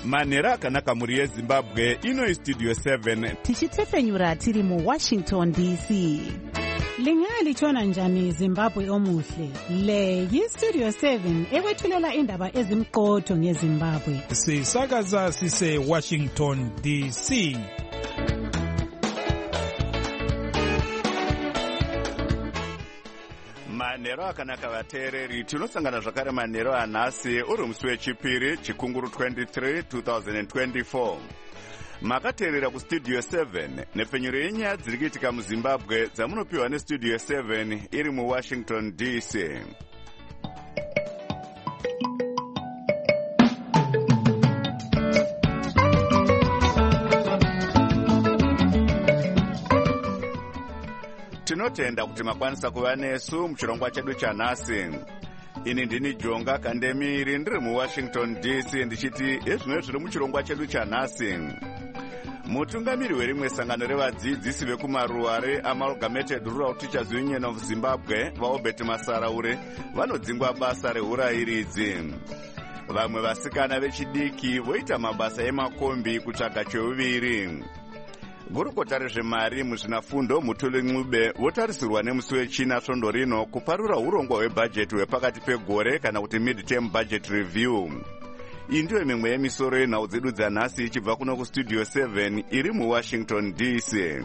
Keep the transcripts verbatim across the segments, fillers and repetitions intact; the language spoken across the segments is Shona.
manhero akanaka mhuri yezimbabwe. Ino istudio seven tichitsefenyura tiri muwashington D C. Lingalitshona njani Zimbabwe omuhle? Le yistudio seven ekwethulela indaba ezimqotho ngeZimbabwe. Sisakaza sise Washington D C. manhero akanaka vateereri, tinosangana zvakare manhero anhasi uri musi wechipiri chikunguru twenty-three twenty twenty-four. Makateerera kustudio seven nepfenyuro yenyaya dziri kuitika muzimbabwe dzamunopiwa nestudio seven iri muwashington D C. Tinotenda kuti makwanisa kuva nesu muchirongwa chedu chanhasi. Ini ndini Jonga Kandemiri ndiri muwashington D C ndichiti ezvimwe zviri muchirongwa chedu chanhasi. Mutungamiri werimwe sangano revadzidzisi vekumaruare Amalgamated Rural Teachers Union of Zimbabwe vaObert Masaraure vanodzingwa basa reurayiridzi. Vamwe vasikana vechidiki voita mabasa emakombi kutsvaga cheuviri. Gurukota rezvemari muzvinafundo Mutuli Ncube votarisirwa nemusi wechina svondo rino kuparura urongwa hwebhajeti hwepakati pegore kana kuti mid-term budget review. Iyi ndiyo mimwe yemisoro yenhau dzedu dzanhasi ichibva kuno kustudio seven iri muwashington D C.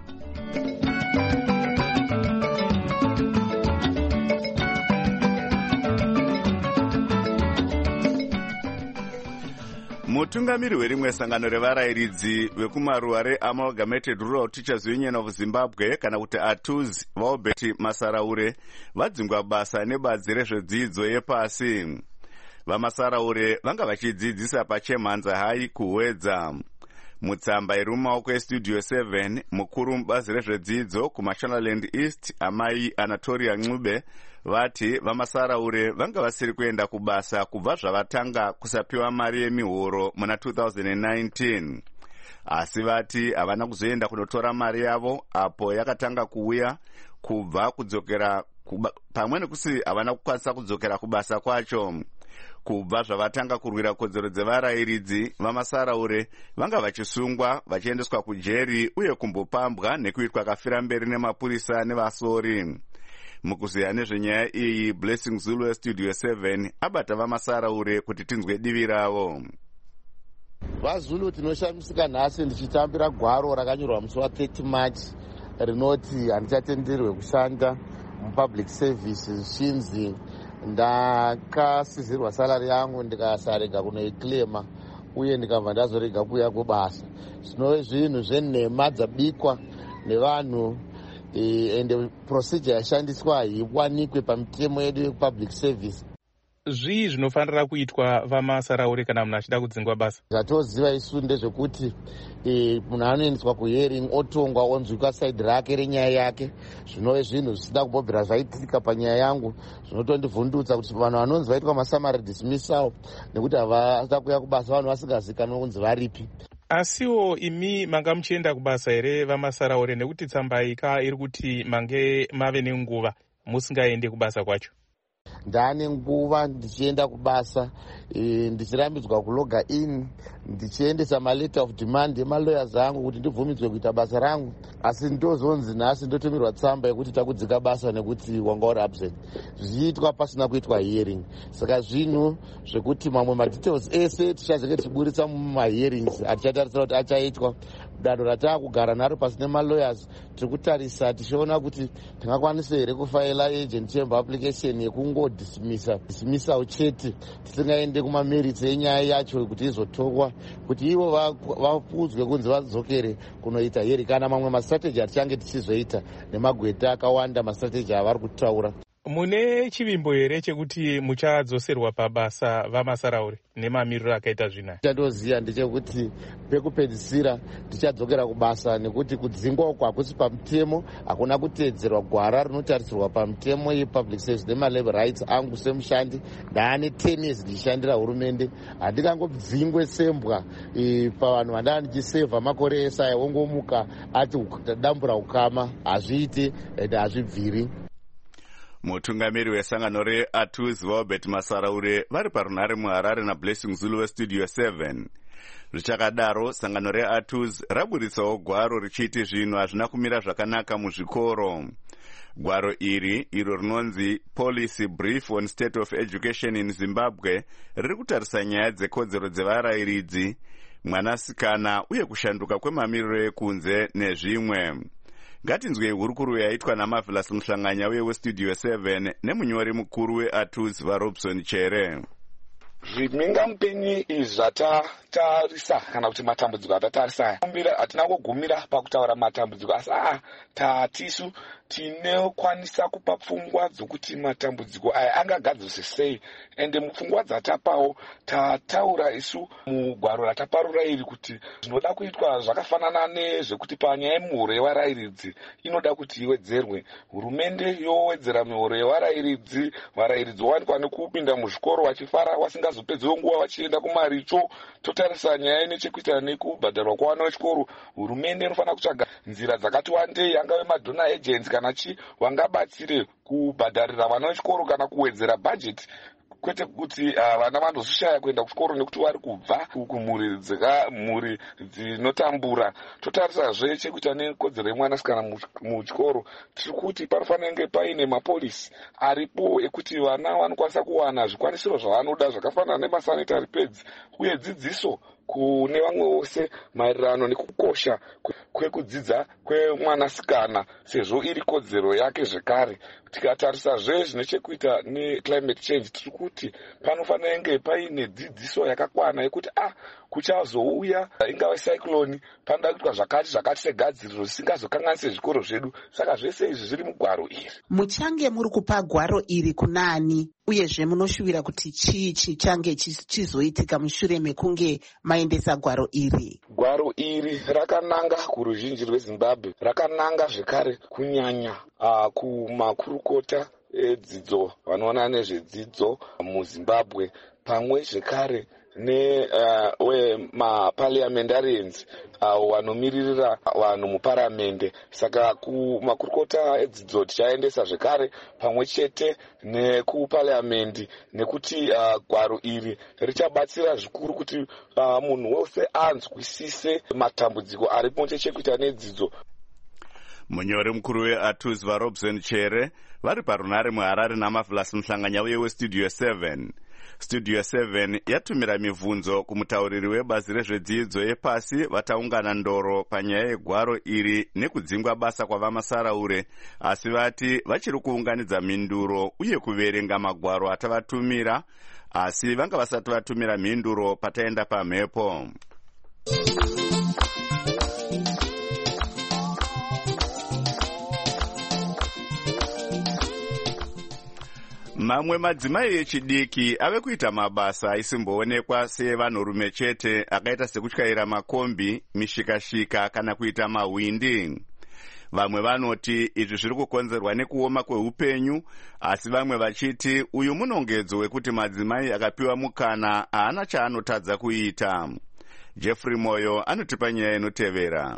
Mutungamiri werimwe sangano revarayiridzi vekumaruare Amalgamated Rural Teachers Union of Zimbabwe kana kuti A T U Z vaObert Masaraure vadzingwa basa nebadzi rezvedzidzo yepasi. Vamasaraure vanga vachidzidzisa pachemhanza hai kuwedza. Mutsamba iri mumaoko estudio seven mukuru mubazi rezvedzidzo kuMashonaland East amai Anatolia Ncube vati Vamasaraure vanga vasiri kuenda kubasa kubva zvavatanga kusapiwa mari yemihoro muna two thousand nineteen. Asi vati havana kuzoenda kunotora mari yavo apo yakatanga kuuya kubva kudzokera kuba, pamwe nekusi havana kukwanisa kudzokera kubasa kwacho. Kubva zvavatanga kurwira kodzero dzevarayiridzi Vamasaraure vanga vachisungwa vachiendeswa kujeri uye kumbopambwa nekuitwa kafira mberi nemapurisa nevasori. Mukuziya nezvenyaya iyi Blessing Zulu Studio seven abata Vamasaraure kuti tinzwe divi ravo. VaZulu tinoshamisika nhasi ndichitambira gwaro rakanyorwa musi wa thirty March rinoti handichatenderwe kushanda mupublic service zvinzi ndakasizirwa salari yangu ndikasarega kunoiclaima uye ndikabva ndazorega kuuya kubasa. Zvinove zvinhu zvenhema dzabikwa nevanhu ende procedure yashandiswa haiwanikwe pamitemo yedu yepublic service. Zvii zvinofanira kuitwa Vamasaraure kana munhu achida kudzingwa basa? Zvatoziva isu ndezvekuti e, munhu anoendeswa kuhearing otongwa onzwika saidi rake renyaya yake. Zvinove zvinhu zvisina kubobhera zvaitika panyaya yangu zvinotondivhundutsa kuti vanhu vanonzi vaitwa masamary dismissal nekuti havada kuuya kubasa vanhu vasingazikanwa kunzi varipi. Asiwo imi manga muchienda kubasa here Vamasaraure nekuti tsamba ika iri kuti mange mave nenguva musingaende kubasa kwacho? Ndane nguva ndichienda kubasa, e, ndichirambidzwa kuloga in, ndichiendesa maleta of demand emalawyers angu kuti ndibvumidzwe kuita basa rangu, asi ndozonzi nhasi ndotumirwa tsamba yekuti takudzika basa nekuti wanga uri absent. Zviitwa pasina kuitwa hearing. Saka zvinhu zvekuti mamwe madetails ese tichazenge tichiburitsa mumahearings atichatarisira kuti achaitwa. Danho ratakugara naro pasi nemalawyers tikutarisa tichiona kuti tingakwanisa here kufaila agent chamber application yekungodismissa dismissal chete tisingaende kumamerits enyaya yacho kuti izotokwa kuti ivo vapudzwe kunzi vadzokere kunoita hearing kana mamwe mastrategy atichange tichizoita nemagweta akawanda mastrategy avari kutaura. Mune chivimbo here chekuti muchadzoserwa pabasa Vamasaraure nemamiriro akaita zvinaya? Chandooziya ndechekuti pekupedzisira tichadzokera kubasa nekuti kudzingwa uko hakusi pamutemo, hakuna kuteedzerwa gwara rinotarisirwa pamutemo yepublic service nemalabor rights angu semushandi. Ndaane ten years ndichishandira hurumende, handikangodzingwe sembwa e, pavanhu vandanga ndichisevha makore esaya wongomuka ati dambura ukama. Hazviiti ende hazvibviri. Mutungamiri wesangano re A T U Z vaObert Masaraure vari parunhare muHarare naBlessing Zulu westudio seven. Zvichakadaro, sangano reATUZ raburitsawo gwaro richiti zvinhu hazvina kumira zvakanaka muzvikoro. Gwaro iri, iro rinonzi Policy Brief on State of Education in Zimbabwe, riri kutarisa nyaya dzekodzero dzevarayiridzi, mwanasikana uye kushanduka kwemamiriro ekunze nezvimwe. Ngatinzwe hurukuru yaitwa naMarvelous Muhlanganya weStudio seven nemunyori mukuru weATUZ vaRobson Chere. Zvimhingamupenyi izvi zvatatarisa kana kuti matambudziko atatarisa hatina kugumira pakutaura matambudziko asi a tatisu tinokwanisa kupa pfungwa dzokuti matambudziko aya angagadzirwa sei ende mupfungwa dzatapawo tataura isu mugwaro rataparura iri kuti zvinoda kuitwa zvakafanana nezvekuti panyaya yemuhuro yevarayiridzi inoda kuti iwedzerwe. Hurumende yowedzera mihuro yevarayiridzi, varayiridzi vowanikwa nekupinda muzvikoro vachifara vasingazopedzewo nguva vachienda kumaricho. Totarisa nyaya inechekuita nekubhadharwa kwavana vechikoro, hurumende inofanira kutsvaga nzira dzakati wandei, angave madona agents kana chi vangabatsire kubhadharira vana vechikoro kana kuwedzera bhajeti, kwete kuti vana uh, vanozvishaya kuenda kuchikoro nekuti vari kubva kumhuri mhuri dzinotambura. Totarisazve chekuita nekodzero yemwanasikana muchikoro, tiri kuti panofanira kunge paine mapolisi aripo ekuti vana vanokwanisa kuwana zvikwanisiro zvavanoda zvakafanana nemasanitary pads uye dzidziso kune vamwe vose maererano nekukosha kwekudzidza kwemwanasikana sezvo iri kodzero yake zvekare. Tikatarisa zve zvine chekuita neclimate change, tiri kuti panofanira kunge paine dzidziso yakakwana yekuti ah kuchazouya ingave cyclone panoda kuitwa zvakati zvakati segadziriro zvisingazokanganise zvikoro zvedu. Saka zvese izvi zviri mugwaro iri. Muchange muri kupa gwaro iri kunani uyezve munoshuvira kuti chii chichange chizoitika mushure mekunge maendesa gwaro iri? Gwaro iri rakananga kuruzhinji rweZimbabwe, rakananga zvekare kunyanya uh, kumakurukota edzidzo vanoona nezvedzidzo muZimbabwe, pamwe zvekare ne uh, we maparliamentarians avo uh, vanomiririra vanhu muparamende. Saka kumakurukota edzidzo tichaendesa zvekare pamwe chete nekuparliamendi, nekuti uh, gwaro iri richabatsira zvikuru kuti uh, munhu wose anzwisise matambudziko aripo chechekuita nedzidzo. Munyori mukuru weATUZ vaRobson Chere vari parunare muHarare naMarvelous Muhlanganya weStudio seven. Studio seven yatumira mibvunzo kumutauriri webazi rezvedzidzo yepasi vataungana ndoro panyaya yegwaro iri nekudzingwa basa kwavamasaraure, asi vati vachiri kuunganidza mhinduro uye kuverenga magwaro atavatumira, asi vanga vasati vatumira mhinduro pataenda pamhepo. Mamwe madzimai echidiki ave kuita mabasa aisimboonekwa sevanhurume chete, akaita sekutyaira makombi, mishikashika kana kuita mahwindi. Vamwe vanoti izvi zviri kukonzerwa nekuoma kweupenyu, asi vamwe vachiti uyu munongedzo wekuti madzimai akapiwa mukana haana chaanotadza kuita. Jeffrey Moyo anotipa nyaya inotevera.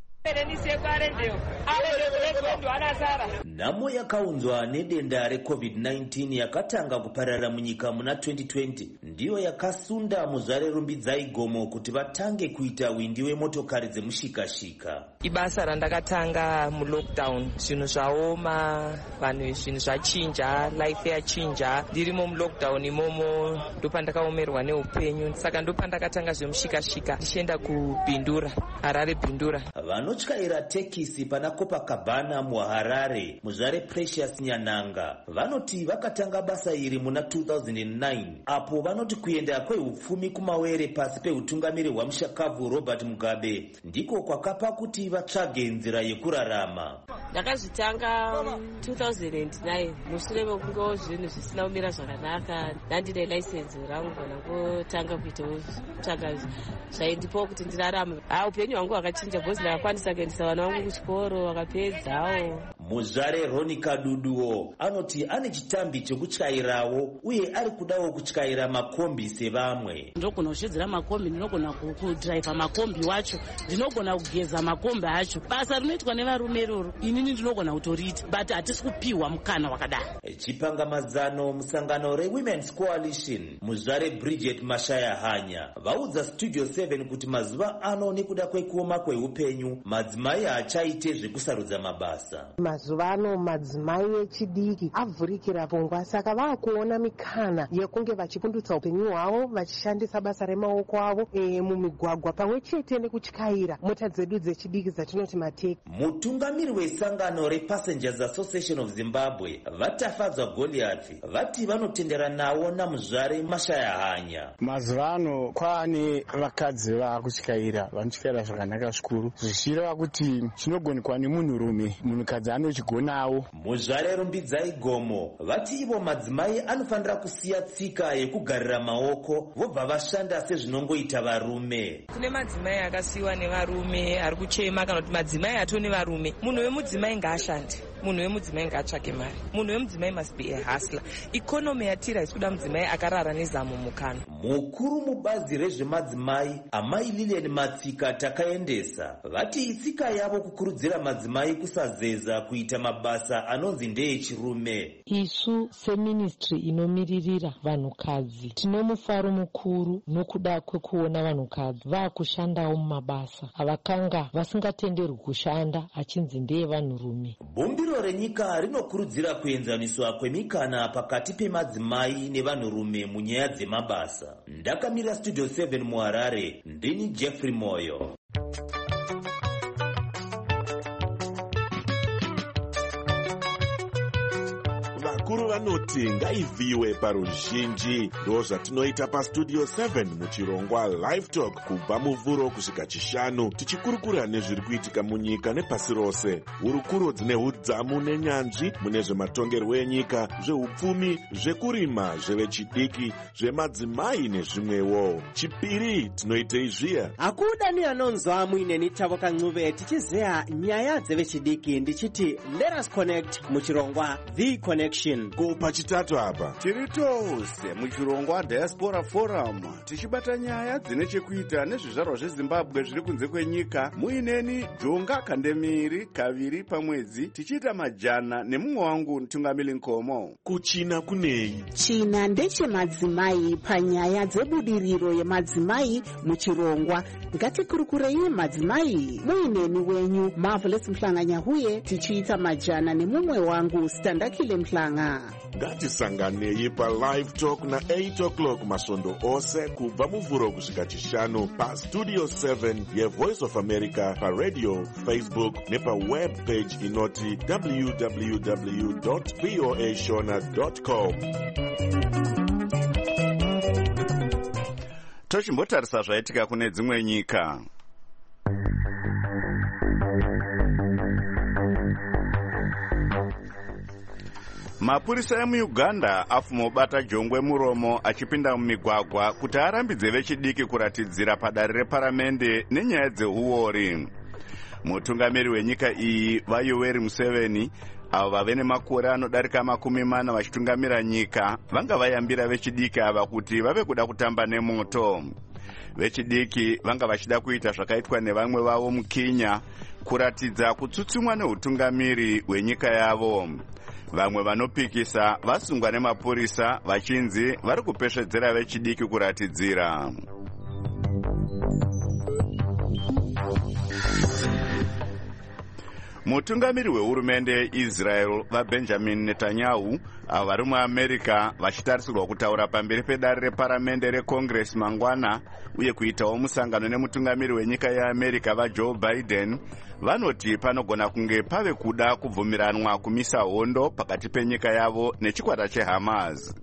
Nhamo yakaunzwa nedenda reCovid nineteen yakatanga kuparara munyika muna twenty twenty ndiyo yakasunda muzvarerumbidzai gomo kuti vatange kuita windi wemotokari dzemushikashika. Ibasa randakatanga mulockdown, zvinhu zvaoma, vanhu zvinhu zvachinja, life yachinja. Ndirimo mulockdown imomo ndopandakaomerwa neupenyu, saka ndopandakatanga zvemushikashika ndichienda kubhindura, Harare Bhindura. Vanotyaira tekisi pana Copacabana muHarare, muzvare Precious Nyananga, vanoti vakatanga basa iri muna two thousand nine, apo vanoti kuenda kwehupfumi kumawere pasi pehutungamiri hwamushakabvu Robert Mugabe ndiko kwakapa kuti vatsvage nzira yekurarama. Ndakazvitanga two thousand nine mushure mekunge zvinhu zvisina kumira zvakanaka, ndandine license rangu kana kutanga kuitawo tsvaga zvaindipawo kuti ndirarame. Ah, upenyu hwangu hwakachinja, bhozi ndakakwanisa kuendesa vana vangu kuchikoro vakapedzawo. Muzvare Ronika Duduo anoti ane chitambi chekutyairawo uye ari kudawo kutyaira makombi sevamwe. Ndinogona kushidzira makombi, ndinogona kudhiraivha makombi wacho, ndinogona kugeza makombi acho. Basa rinoitwa nevarume roro inini ndinogona kutoriita, but hatisi kupiwa mukana wakadaro. Chipangamadzano musangano reWomen's Coalition Muzvare Bridget Mashaya Hanya vaudza Studio seven kuti mazuva ano nekuda kwekuoma kweupenyu madzimai haachaite zvekusarudza mabasa. Mazuva ano madzimai echidiki avhurikira pfungwa, saka vakuona mikana yekunge vachipundutsa upenyu hwavo vachishandisa basa remaoko avo e, mumigwagwa pamwe chete nekutyaira mota dzedu dzechidiki dzatinoti mateki. Mutungamiri wesangano rePassengers Association of Zimbabwe vatafadzwa Goliath vati vanotendera nawo naMuzvare Mashaya Hanya. Mazuva ano kwaane vakadzi vakutyaira vanotyaira zvakanaka zvikuru zvichireva kuti chinogonekwa nemunhurume munhukadzi anochigonawo. Muzvare Rumbidzai Gomo vati ivo madzimai anofanira kusiya tsika yekugarira maoko vobva vashanda sezvinongoita varume. Kune madzimai akasiyiwa nevarume ari kuchema kana kuti madzimai atone varume. Munhu wemudzimai ngaashande, munhu wemudzimai ngaatsvake mari, munhu wemudzimai must be a hustler. Ikonomi yatira isikuda mudzimai akarara nezamu mukano. Mukuru mubazi rezvemadzimai Amai Lilian Matsika takaendesa vati itsika yavo kukurudzira madzimai kusazeza kuita mabasa anonzi ndeechirume. Isu seministry inomiririra vanhukadzi tino mufaro mukuru nokuda kwekuona vanhukadzi vaakushandawo mumabasa avakanga vasingatenderwi kushanda achinzi ndeevanhurume. Bumbiro renyika rinokurudzira kuenzaniswa kwemikana pakati pemadzimai nevanhurume munyaya dzemabasa. Ndakamira Studio seven muHarare, ndini Jeffrey Moyo. Vakuru vanoti ngaivhiwe paruzhinji, ndo zvatinoita paStudio seven muchirongwa Live Talk kubva muvhuro kusvika chishanu, tichikurukura nezviri kuitika munyika nepasi rose. Hurukuro dzine hudzamu nenyanzvi mune zvematongerwo enyika, zveupfumi, zvekurima, zvevechidiki, zvemadzimai nezvimwewo. Chipiri tinoitei zviya. Akuda ni anonzwa muineni Tavo Kancuve tichizeya nyaya dzevechidiki ndichiti let us connect muchirongwa The Connection. Ko pachitatu apa tiri tose muchirongwa Diaspora Forum tichibata nyaya dzine chekuita nezvizvarwa zveZimbabwe zviri kunze kwenyika. Muineni Jonga Kandemiri kaviri pamwedzi tichiita majana nemumwe wangu Mtungamili Nkomo. Kuchina kunei? China ndechemadzimai panyaya dzebudiriro yemadzimai muchirongwa. Ngatikurukurei madzimai. Muineni wenyu Marvelous Mhlanganyahuye tichiita majana nemumwe wangu Standakile Mhlanga. Ngatisanganei paLive Talk na eight o'clock masvondo ose kubva muvhuro kusvika chishanu paStudio seven yeVoice of America, paradio, Facebook nepaweb page inoti w w w dot voa shona dot com. Tochimbotarisa zvaitika kune dzimwe nyika. Mapurisa emuUganda afumobata jongwe muromo achipinda mumigwagwa kuti arambidze vechidiki kuratidzira padare reparamende nenyaya dzeuori. Mutungamiri wenyika iyi vaYoweri Museveni avo vave nemakore anodarika makumi mana vachitungamira nyika vanga vayambira vechidiki ava kuti vave kuda kutamba nemoto. Vechidiki vanga vachida kuita zvakaitwa nevamwe vavo muKenya, kuratidza kutsutsumwa neutungamiri hwenyika yavo. Vamwe vanopikisa vasungwa nemapurisa vachinzi vari kupeshedzera vechidiki kuratidzira. Mutungamiri wehurumende yeIsrael vaBenjamin Netanyahu avo vari muAmerica vachitarisirwa kutaura pamberi pedare reparamende reCongress mangwana uye kuitawo musangano nemutungamiri wenyika yeAmerica vaJoe Biden vanoti panogona kunge pave kuda kubvumiranwa kumisa hondo pakati penyika yavo nechikwata cheHamas.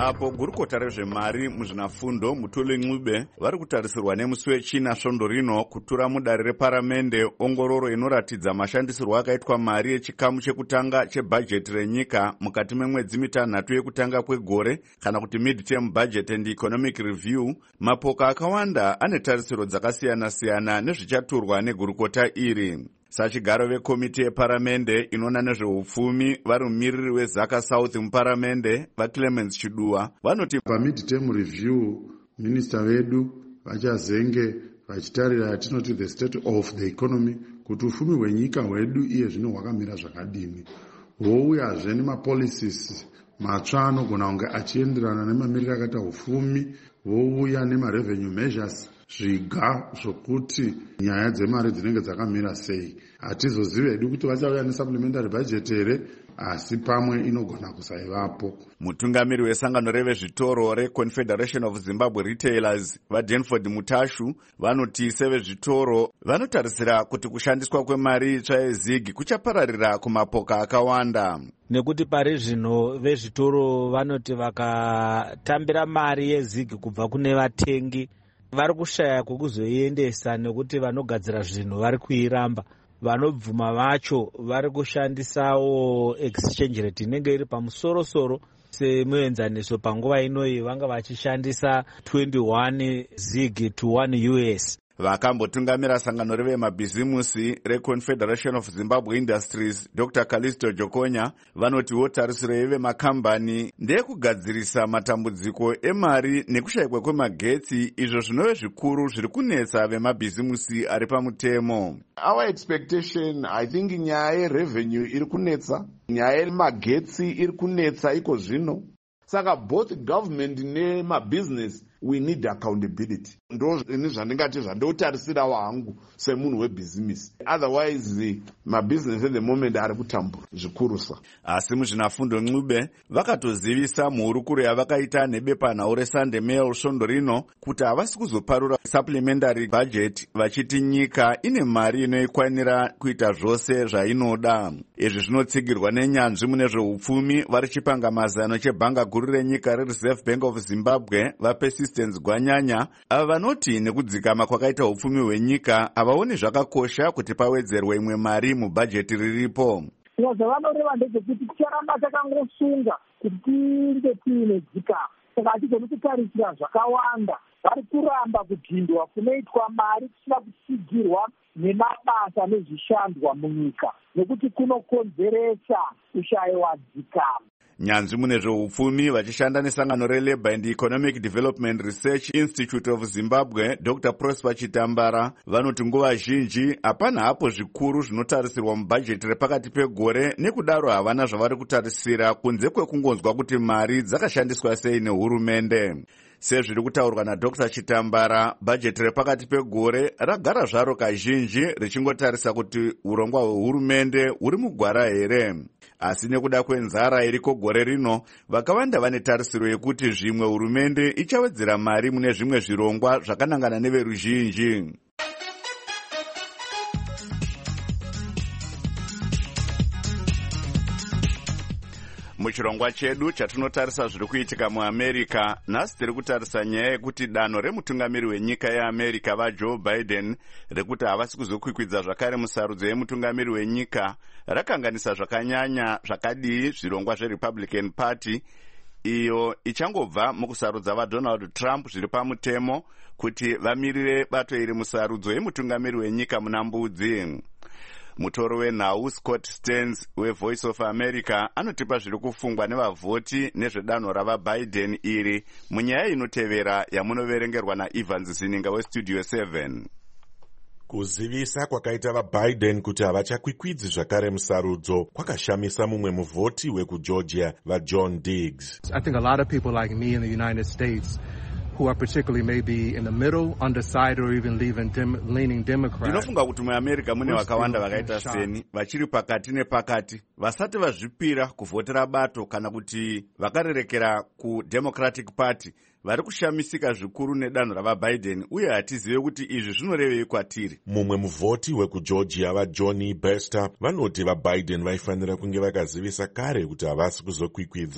apo gurukota rezvemari muzvinafundo Mutuli Ncube vari kutarisirwa nemusi wechina svondo rino kutura mudare reparamende ongororo inoratidza mashandisirwo akaitwa mari yechikamu chekutanga chebhajeti renyika mukati memwedzi mitanhatu yekutanga kwegore kana kuti mid-term budget and economic review. Mapoka akawanda ane tarisiro dzakasiyana-siyana nezvichaturwa negurukota iri. Sachigaro vekomiti yeparamende inoona nezveupfumi vari mumiriri weZaka South muparamende vaClemens Chiduwa vanoti pamid-term review minista vedu vachazenge vachitarira yatinoti the state of the economy kuti ufumi hwenyika hwedu iye zvino hwakamira zvakadini, vouyazve nemapolicies matsva anogona kunge achienderana nemamiriro akaita ufumi, vouya nemarevenue measures zviga zvokuti nyaya dzemari dzinenge dzakamira sei. Hatizozivi hedu kuti vachauya nesupplementary budget here, asi pamwe inogona kusaivapo. Mutungamiri wesangano revezvitoro reConfederation of Zimbabwe Retailers vaDenford Mutashu vanoti sevezvitoro vanotarisira kuti kushandiswa kwemari itsva yezigi kuchapararira kumapoka akawanda. Nekuti pari zvino vezvitoro vanoti vakatambira mari yezigi kubva kune vatengi vari kushaya kwekuzoiendesa, nekuti vanogadzira zvinhu vari kuiramba. Vanobvuma vacho vari kushandisawo exchange rate inenge iri pamusoro-soro semuenzaniso. Panguva inoyi vanga vachishandisa twenty-one zig to one U S. Vakambotungamira sangano revemabhizimusi reConfederation of Zimbabwe Industries Doctor Callisto Jokonya vanotiwo tarisiro yevemakambani ndeyekugadzirisa matambudziko emari nekushayikwa kwemagetsi, izvo zvinove zvikuru zviri kunetsa vemabhizimusi ari pamutemo. Our expectation, I think, nyaya yerevenue iri kunetsa, nyaya yemagetsi iri kunetsa iko zvino. Saka both government nemabusiness we need accountability. Ndo ini zvandingati zvandotarisirawo hangu semunhu webusiness. Otherwise mabusiness at the moment ari kutambura zvikurusa. Asi muzvinafundo Ncube vakatozivisa muhurukuro yavakaita nebepanhau reSunday Mail svondo rino kuti havasi kuzoparura supplementary budget vachiti nyika ine mari inoikwanira kuita zvose zvainoda. Izvi zvinotsigirwa nenyanzvi mune zveupfumi vari chipanga mazano chebhanga guru renyika reReserve Bank of Zimbabwe vaPersistence Gwanyanya, ava vanoti nekudzikama kwakaita upfumi hwenyika havaoni zvakakosha kuti pawedzerwe imwe mari mubhajeti riripo. Zvavanoreva ndezvekuti ticharamba takangosunga kuti tinge tiine dzikama, saka hatigoni kutarisira zvakawanda. Vari kuramba kudhindwa kunoitwa mari kusina kusigirwa nemabasa nezvishandwa munyika, nekuti kunokonzeresa kushayiwa dzikama. Nyanzvi mune zveupfumi vachishanda nesangano reLabour and Economic Development Research Institute of Zimbabwe Doctor Prosper Chitambara vanoti nguva zhinji hapana hapo zvikuru zvinotarisirwa mubhajeti repakati pegore, nekudaro havana zvavari kutarisira kunze kwekungonzwa kuti mari dzakashandiswa sei nehurumende. Sezviri kutaurwa naDoctor Chitambara, bhajeti repakati pegore ragara zvaro kazhinji richingotarisa kuti urongwa hwehurumende huri mugwara here. Asi nekuda kwenzara iriko gore rino, vakawanda vane tarisiro yekuti zvimwe hurumende ichawedzera mari mune zvimwe zvirongwa zvakanangana neveruzhinji. Muchirongwa chedu chatinotarisa zviri kuitika muAmerica, nhasi tiri kutarisa nyaya yekuti danho remutungamiri wenyika yeAmerica vaJoe Biden rekuti havasi kuzokwikwidza zvakare musarudzo yemutungamiri wenyika rakanganisa zvakanyanya zvakadii zvirongwa zveRepublican Party iyo ichangobva mukusarudza vaDonald Trump zviri pamutemo kuti vamirire bato iri musarudzo yemutungamiri wenyika muna mbudzi. Mutoro wenhau Scott Stearns weVoice of America anotipa zviri kufungwa nevavhoti nezvedanho ravaBiden iri munyaya inotevera yamunoverengerwa naEvans Zininga weStudio seven. Kuzivisa kwakaita vaBiden kuti havachakwikwidzi zvakare musarudzo kwakashamisa mumwe muvhoti wekuGeorgia vaJohn Diggs. I think a lot of people like me in the United States who are particularly maybe in the middle, undecided, or even leaving dem leaning Democrat. Ndinofunga kuti muAmerica mune vakawanda vakaita seni vachiri pakati nepakati, vasati vazvipira kuvhotera bato kana kuti vakarerekera kuDemocratic Party, vari kushamisika zvikuru nedanho ravaBiden uye hatizive kuti izvi zvinorevei kwatiri. Mumwe muvhoti wekuGeorgia vaJohnny Bester vanoti vaBiden vaifanira kunge vakazivisa kare kuti havasi kuzokwikwidza.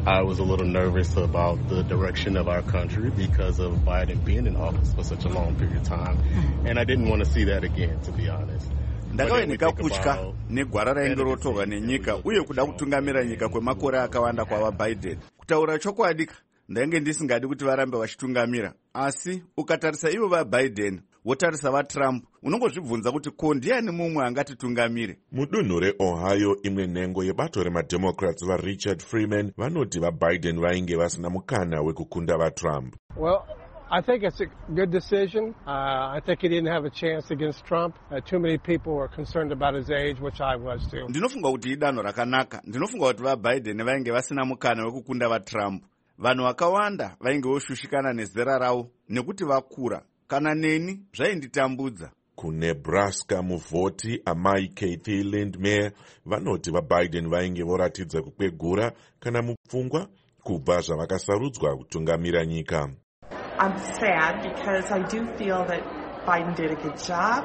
I was a little nervous about the direction of our country because of Biden being in office for such a long period of time. And I didn't want to see that again, to be honest. ndakaoneka kutya negwara rainge rotorwa nenyika uye kuda kutungamira nyika kwemakore akawanda kwavaBiden. Kutaura chokwadi, ndainge ndisingadi kuti varambe vachitungamira, asi ukatarisa ivo vaBiden wotarisa vaTrump unongozvibvunza kuti ko ndiani mumwe angatitungamire. Mudunhu reOhio, imwe nhengo yebato remademocrats vaRichard Freeman vanoti vaBiden vainge vasina mukana wekukunda vaTrump. Well, I think it's a good decision. Uh, I think he didn't have a chance against Trump. Uh, too many people were concerned about his age, which I was too. Ndinofunga kuti idanho rakanaka. Ndinofunga kuti vaBiden vainge vasina mukana wekukunda vaTrump. Vanhu vakawanda vainge voshushikana nezera ravo nekuti vakura. Kana neni zvainditambudza. KuNebraska, muvhoti amai Kathy Lindmer vanoti vaBiden vainge voratidza kukwegura kana mupfungwa kubva zvavakasarudzwa kutungamira nyika. I'm sad because I do feel that Biden did a good job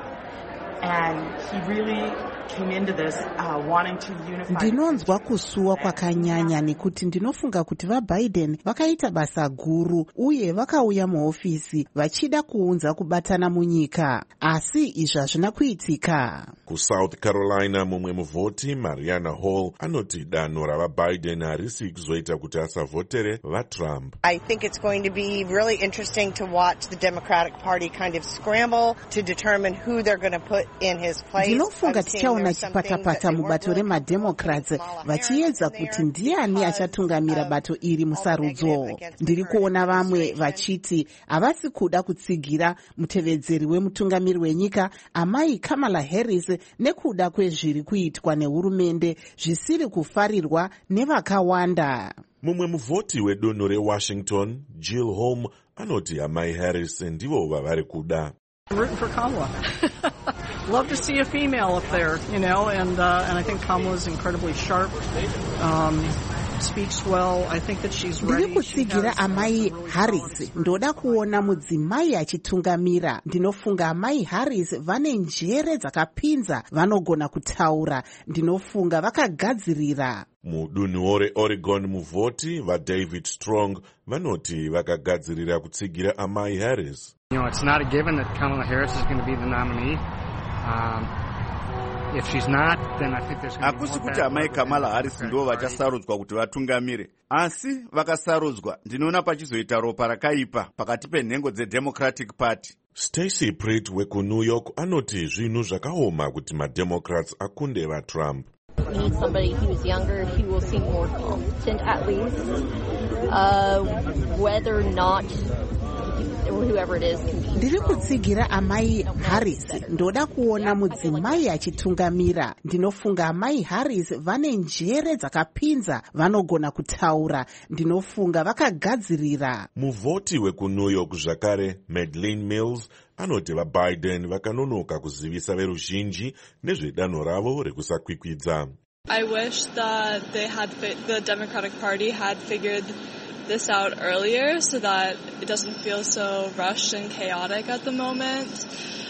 and he really came into this uh, wanting to unify. Ndinonzwa kusuwa kwakanyanya nekuti ndinofunga kuti vaBiden vakaita basa guru uye vakauya muofisi vachida kuunza kubatana munyika, asi izvi hazvina kuitika. KuSouth Carolina, mumwe muvhoti Mariana Hall anoti danho ravaBiden harisi kuzoita kuti asavhotere vaTrump. I think it's going to be really interesting to watch the Democratic Party kind of scramble to determine who they're going to put in his place. Ndinofunga tichaona chipatapata mubato remademocrats vachiedza kuti ndiani achatungamira bato iri musarudzo. Ndiri kuona vamwe vachiti havasi kuda kutsigira mutevedzeri wemutungamiri wenyika amai Kamala Harris nekuda kwezviri kuitwa nehurumende zvisiri kufarirwa nevakawanda. Mumwe muvhoti wedunhu reWashington, Jill Holm, anoti amai Harris ndivo vavari kuda. I'm rooting for Kamala. Love to see a female up there, you know, and uh, and I think Kamala's incredibly sharp. Um, speaks well. I think that she's ready. Ndiri kutsigira amai Harris. Ndoda kuona mudzimai achitungamira. Ndinofunga amai Harris vane njere dzakapinza, vanogona kutaura. Ndinofunga vakagadzirira. Mudunhu reOregon, muvhoti vaDavid Strong vanoti vakagadzirira kutsigira amai Harris. You know, it's not a given that Kamala Harris is going to be the nominee. Um, if she's not, then I think there's going to be more. Hakusi kuti amai Kamala Harris ndo vachasarudzwa kuti vatungamire. Asi vakasarudzwa, ndinoona pachizoita ropa rakaipa pakati penhengo dzeDemocratic Party. Stacey Pritt wekuNew York anoti zvinhu zvakaoma kuti maDemocrats akunde vaTrump. We need somebody who's younger, who will seem more competent at least, uh, whether or not whoever it is can be. Ndiri kutsigira amai Harris. Ndoda kuona mudzimai achitungamira. Ndinofunga amai Harris vane njere dzakapinza, vanogona kutaura. Ndinofunga vakagadzirira. Muvhoti wekuNew York zvakare, Madeleine Mills, anoti vaBiden vakanonoka kuzivisa veruzhinji nezvedanho ravo rekusakwikwidza. I wish that they had fi- the Democratic Party had figured this out earlier so that it doesn't feel so rushed and chaotic at the moment.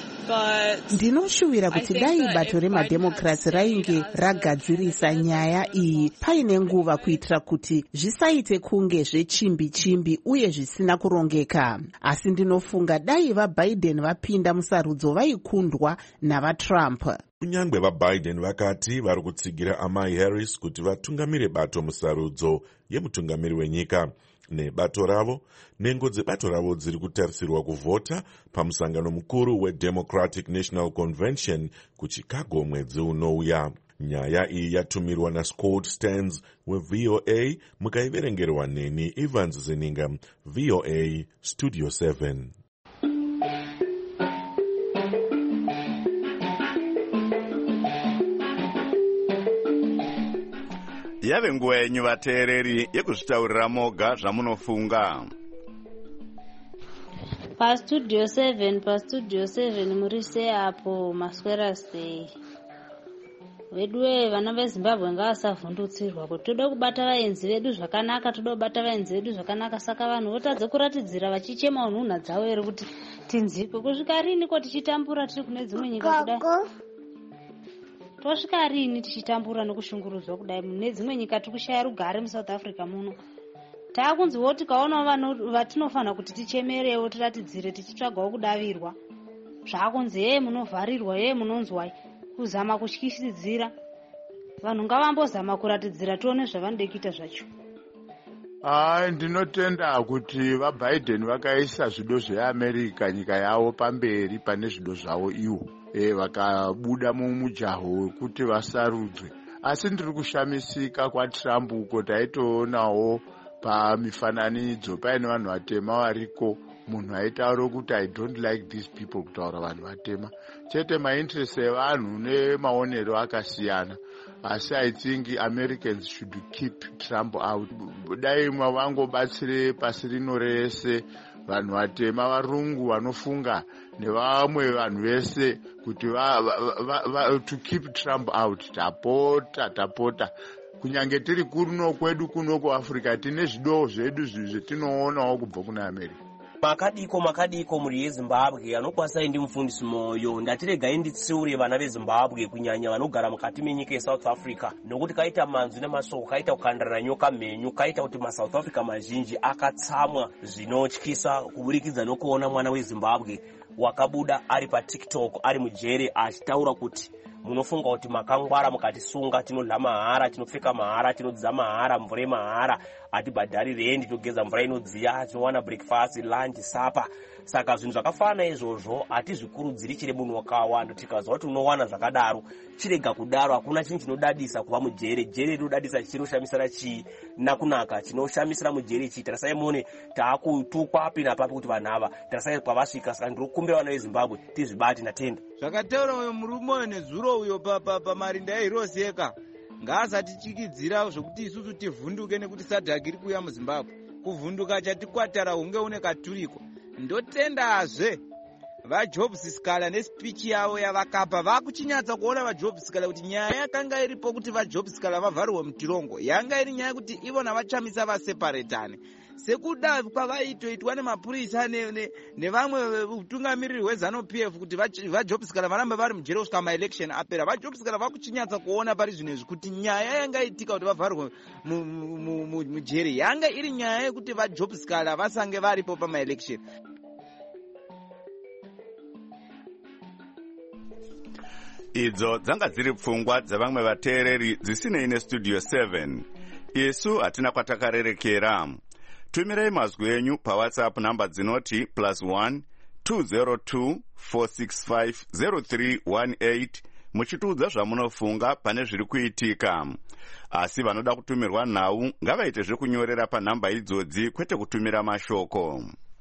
But ndinoshuvira kuti dai bato remademocrats rainge ragadzirisa nyaya iyi paine nguva kuitira kuti zvisaite kunge zvechimbi chimbi uye zvisina kurongeka. Asi ndinofunga dai vaBiden vapinda musarudzo vaikundwa navaTrump. Kunyangwe vaBiden vakati vari kutsigira amai Harris kuti vatungamire bato musarudzo yemutungamiri wenyika. Nebato ravo, nhengo dzebato ravo dziri kutarisirwa kuvhota pamusangano mukuru weDemocratic National Convention kuChicago mwedzi unouya. Nyaya iyi yatumirwa naScott Stearns weVOA, mukaiverengerwa neni Evans Zeninga, VOA Studio seven. Yave nguva yenyu vateereri yekuzvitaurira moga zvamunofunga. PaStudio seven, PaStudio seven muri sei apo maswera sei? Veduwe vana veZimbabwe ngavasavhundutsirwa kuti toda kubata vaenzi vedu zvakanaka, toda kubata vaenzi vedu zvakanaka, saka vanhu votadza kuratidzira vachichema nhunha dzavo ere kuti tinzikwe. Kusvika rini ko tichitambura tiri kune dzimwe nyika kudai? Tosvika rini tichitambura nokushungurudzwa kudai mune dzimwe nyika tiri kushaya rugare muSouth Africa muno? taakunziwo tikaonawo vatinofanira kuti tichemerewo tiratidzire tichitsvagawo kudavirwa. Zvaakunzi ye munovharirwa ye munonzwai kuzama kutyisidzira. Vanhu ngavambozama kuratidzira tione zvavanode kuita zvacho. Ah, ndinotenda kuti vaBiden vakaisa zvido zveAmerica nyika yavo pamberi pane zvido zvavo ivo. E, vakabuda mumujaho wekuti vasarudzwe. Asi ndiri kushamisika kwaTrump uko taitoonawo pamifananidzo paine vanhu vatema variko, munhu aitaura kuti I don't like these people, kutaura vanhu vatema. Chete mainterest evanhu nemaonero akasiyana. Asi I think Americans should keep Trump out. Dai vangobatsire pasi rino rese vanhu vatema varungu vanofunga nevamwe vanhu vese kuti va, va, va, to keep Trump out. Tapota tapota kunyange tiri kuno kwedu kuno kuAfrica tine zvidoo zvedu zvetinoonawo kubva kuna America. Makadiko makadiko muri yeZimbabwe anokwasai ndi mufundisi moyo ndatiregai nditsiure vana veZimbabwe kunyanya vanogara mukati menyika yeSouth Africa nokuti kaita manzwi nemasoko kaita kukandirana nyoka mhenyu kaita kuti maSouth Africa mazhinji akatsamwa zvinotyisa kuburikidza nokuona mwana weZimbabwe wakabuda ari paTikTok ari mujere achitaura kuti munofunga kuti makangwara mukatisunga tinodla mahara tinopfeka mahara tinodza mahara mvura mahara atibhadhari rendi togeza mvura inodziya tinowana breakfast lunch supper. Saka zvinhu zvakafanana izvozvo hatizvikurudziri chiri munhu wakawanda tikazwa kuti unowana zvakadaro chirega kudaro. Hakuna chinhu chinodadisa kuva mujere. Jere rinodadisa chinoshamisa chii nakunaka chinoshamisira mujere chii. Tarasai muone taakutukwa api napapi kuti vanhu ava tarasai kwavasvika. Saka ndiri kukumbira vana veZimbabwe tizvibati natenda. Zvakataura uyo murume uyo nezuro uyo pamarinda eHiroseka ngaasatichikidzira zvokuti isusu tivhunduke nekuti sadhaki iri kuuya muZimbabwe. Kuvhunduka chatikwatara hunge une katuriko. Ndotendazve vaJobs Skala nespeech yavo yavakapa vakuchinyatsa kuona vaJobs Skala kuti nyaya yakanga iripo kuti vaJobs Skala vavharirwe mutirongo yanga iri nyaya kuti ivona vachamisa vaseparatane sekuda kwavaitoitwa nemapurisa nevamwe utungamiriri hweZanu-P F kuti vaJobs Skala varambe vari mujere kusvika maelection apera. VaJobs Skala vakuchinyatsa kuona pari zvinezvi kuti nyaya yanga itika kuti vavharirwe mujere yanga iri nyaya yekuti vaJobs Skala vasange varipo pamaelection. Idzo dzanga dziri pfungwa dzavamwe vateereri dzisinei nestudio seven. Isu hatina kwatakarerekera. Tumirei mazwi enyu paWhatsApp namba dzinoti plus one two zero two four six five zero three one eight muchitiudza zvamunofunga pane zviri kuitika. Asi vanoda kutumirwa nhau ngavaite zvekunyorera panhamba idzodzi kwete kutumira mashoko.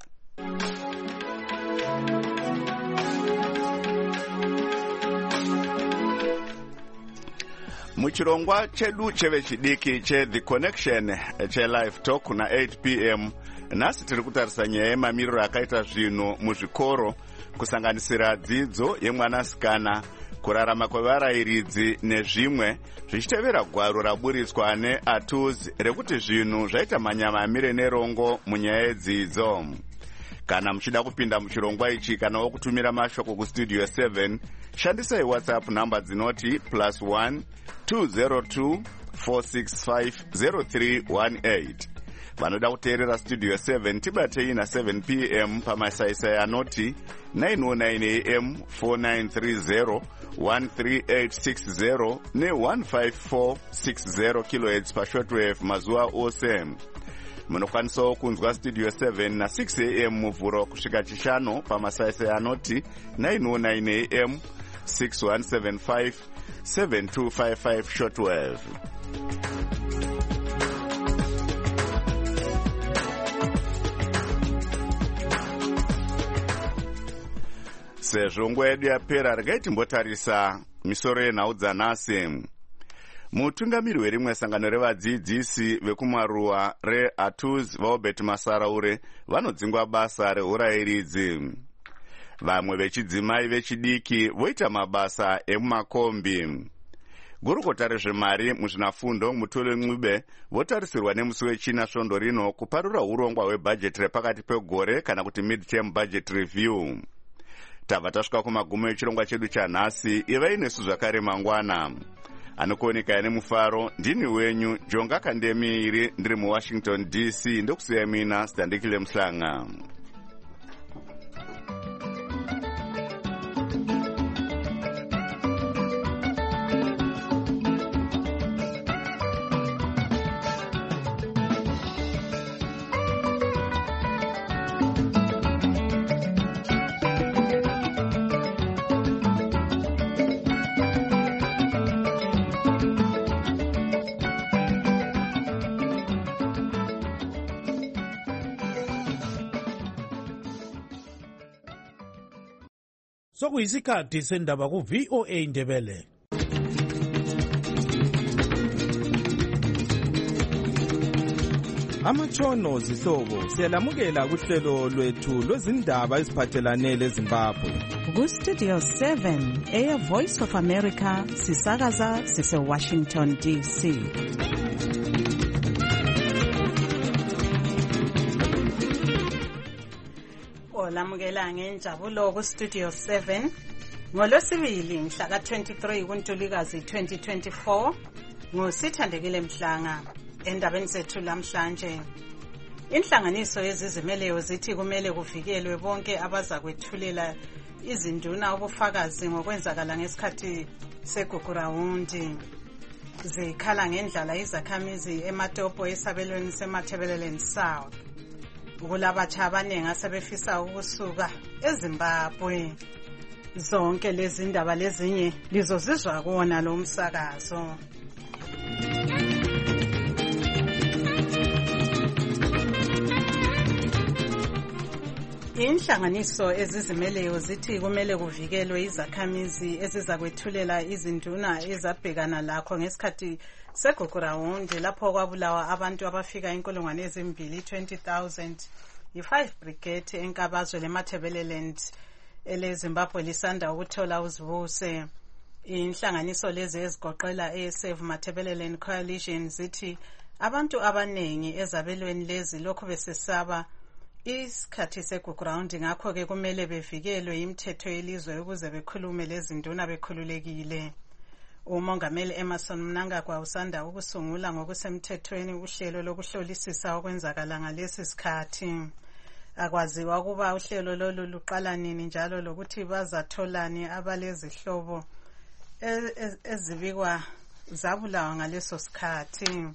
Muchirongwa chedu chevechidiki che The Connection che Live Talk na eight p m nhasi tiri kutarisa nyaya yemamiriro akaita zvinhu muzvikoro kusanganisira dzidzo yemwanasikana, kurarama kwevarayiridzi nezvimwe zvichitevera gwaro raburitswa neATUZ rekuti zvinhu zvaita manyamamire nerongo munyaya yedzidzo. Kana muchida kupinda muchirongwa ichi kanawo kutumira mashoko kustudio seven shandisai WhatsApp namba dzinoti plus one two zero two four six five zero three one eight. Vanoda kuteerera studio seven tibatei na seven p m pamasaisai anoti nine oh nine a m four nine three zero one three eight six zero ne one five four six zero kilohertz pashortwave mazuva ose. Munokwanisawo kunzwa studio seven na six a m muvhuro kusvika chishanu pamasaisai anoti nine oh nine a m six one seven five seven two five five shortwave. Sezvo nguva yedu yapera regai timbotarisa misoro yenhau dzanhasi. Mutungamiri werimwe sangano revadzidzisi vekumaruwa reATUZ vaObert Masaraure vanodzingwa basa reurayiridzi. Vamwe vechidzimai vechidiki voita mabasa emumakombi. Gurukota rezvemari muzvinafundo Mutole Ncube votarisirwa nemusi wechina svondo rino kuparura urongwa hwebhajeti repakati pegore kana kuti mid-term budget review. Tabva tasvika kumagumo echirongwa chedu chanhasi, ivai nesu zvakare mangwana. anokuoneka ane mufaro. Ndini wenyu Jonga Kandemiiri ndiri muWashington D C. Ndokusiya mina Standikile Mhlanga. Sokuyisikhathi sendaba ku V O A Ndebele. Amatshono zihlobo siyalamukela kuhlelo lwethu lwezindaba eziphathelane leZimbabwe. Ku Studio seven, Air Voice of America, sisakaza sise Washington D C. Olamukela ngenjabulo ku Studio seven. NgoLwesibili mhla ka twenty-three kuNtulikazi twenty twenty-four, ngosithandekile Mhlanga. Endabeni zethu lamhlanje, inhlanganiso yezizimeleyo zithi kumele kuvikelwe bonke abaza kwethulela izinduna ubufakazi ngokwenzakala ngesikhathi segugurawundi. Zikhala ngendlala izakhamizi eMatopo esabelweni seMatabeleland South. Ukulabatsha abaningi asebefisa ukusuka eZimbabwe. Zonke lezi ndaba lezinye lizozizwa kuona lo msakazo. Inhlanganiso ezizimeleyo zithi kumele kuvikelwe izakhamizi ezizakwethulela izinduna ezabhekana lakho ngesikhathi segugurawundi lapho kwabulawa abantu abafika inkulungwane ezimbili twenty thousand. yi-five brigade enkabazwe leMatabeleland eleZimbabwe lisanda ukuthola uzibuse. Inhlanganiso lezi ezigoqela eSave Matabeleland Coalition zithi abantu abanengi ezabelweni lezi lokhu besesaba isikhathi segugurawundi, ngakho ke kumele bevikelwe imithetho yelizwe ukuze bekhulume lezinduna bekhululekile. Umongameli Emerson Mnangagwa usanda ukusungula ngokusemthethweni uhlelo lokuhlolisisa okwenzakala ngalesi sikhathi. Akwaziwa ukuba uhlelo lolu luqala nini njalo lokuthi bazatholani abalezihlobo ezibikwa zabulawa ngaleso sikhathi.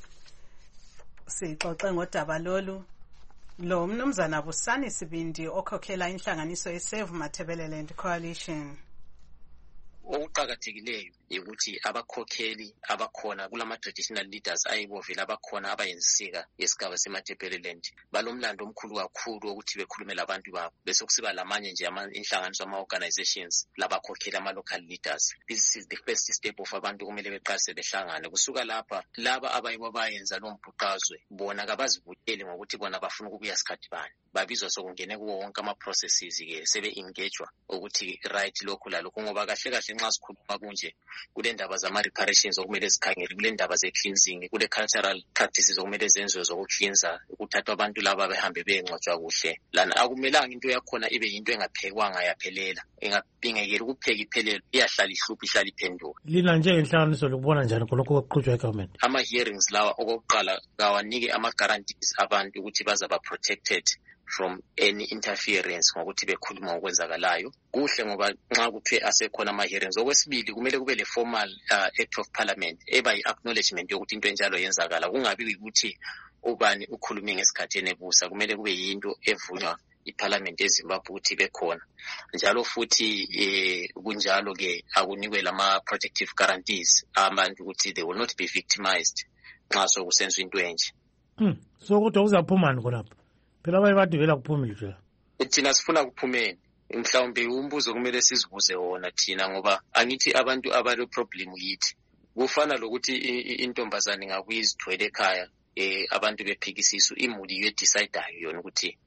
Sixoxe ngodaba lolu lo mnumzana Busani Sibindi okhokhela inhlanganiso yeSave Matabeleland Coalition. Okuqhakathekileyo ukuthi abakhokheli abakhona kulama traditional leaders ayibovela abakhona abayinsika yesigaba seMatabeleland balomlando omkhulu kakhulu ukuthi bekhulume labantu babo, bese kusiba lamanye nje inhlanganiso ama organizations labakhokheli ama local leaders. This is the first step of abantu kumele beqase behlangane. Kusuka lapha laba abayibo bayenza lo mbhuqazwe bona kabazivuteli ngokuthi bona bafuna ukubuya sikhathi bani, babizwa sokungene kuwo wonke ama processes ke sebe engagement ukuthi right lokhu lalokho, ngoba kahle kahle nxa sikhuluma kunje kule ndaba zama reparations okumele sikhangele, kule ndaba ze cleansing, kule cultural practices okumele zenziwe zokucleansa, ukuthatha abantu laba behambe bengcwatshwa kuhle. Lana akumelanga into yakhona ibe yinto engaphekwanga yaphelela, engapingekela ukupheka iphelele, iyahlala ihlupha ihlala iphenduka. Lina nje inhlanganiso lokubona njani kulokho okuqhutshwa eGovernment? Ama hearings lawa okokuqala kawanike ama guarantees abantu ukuthi bazaba protected from any interference ngokuthi bekhuluma ngokwenzakalayo kuhle, ngoba nxa kuthiwe asekhona ama hearings. Okwesibili kumele kube le formal uh, act of parliament eba yi-acknowledgement yokuthi into enjalo yenzakala, kungabi ukuthi ubani ukhulume ngesikhathi enebusa. Kumele kube yinto evunywa iParliament eZimbabwe ukuthi bekhona njalo. Futhi eh kunjalo ke akunikwe lama protective guarantees abantu ukuthi they will not be victimized nxa sokusenziwa into enje. Hmm. So ukuthi uzaphumani khonapha? Phela baye badivela kuphumile phela. Thina sifuna kuphumeni. Mhlawumbe umbuzo kumele sizibuze wona thina, ngoba angithi abantu abale problem yithi. Kufana lokuthi intombazane ngakuyizithwele ekhaya eh abantu bephikisiso imuli ye decide yona ukuthi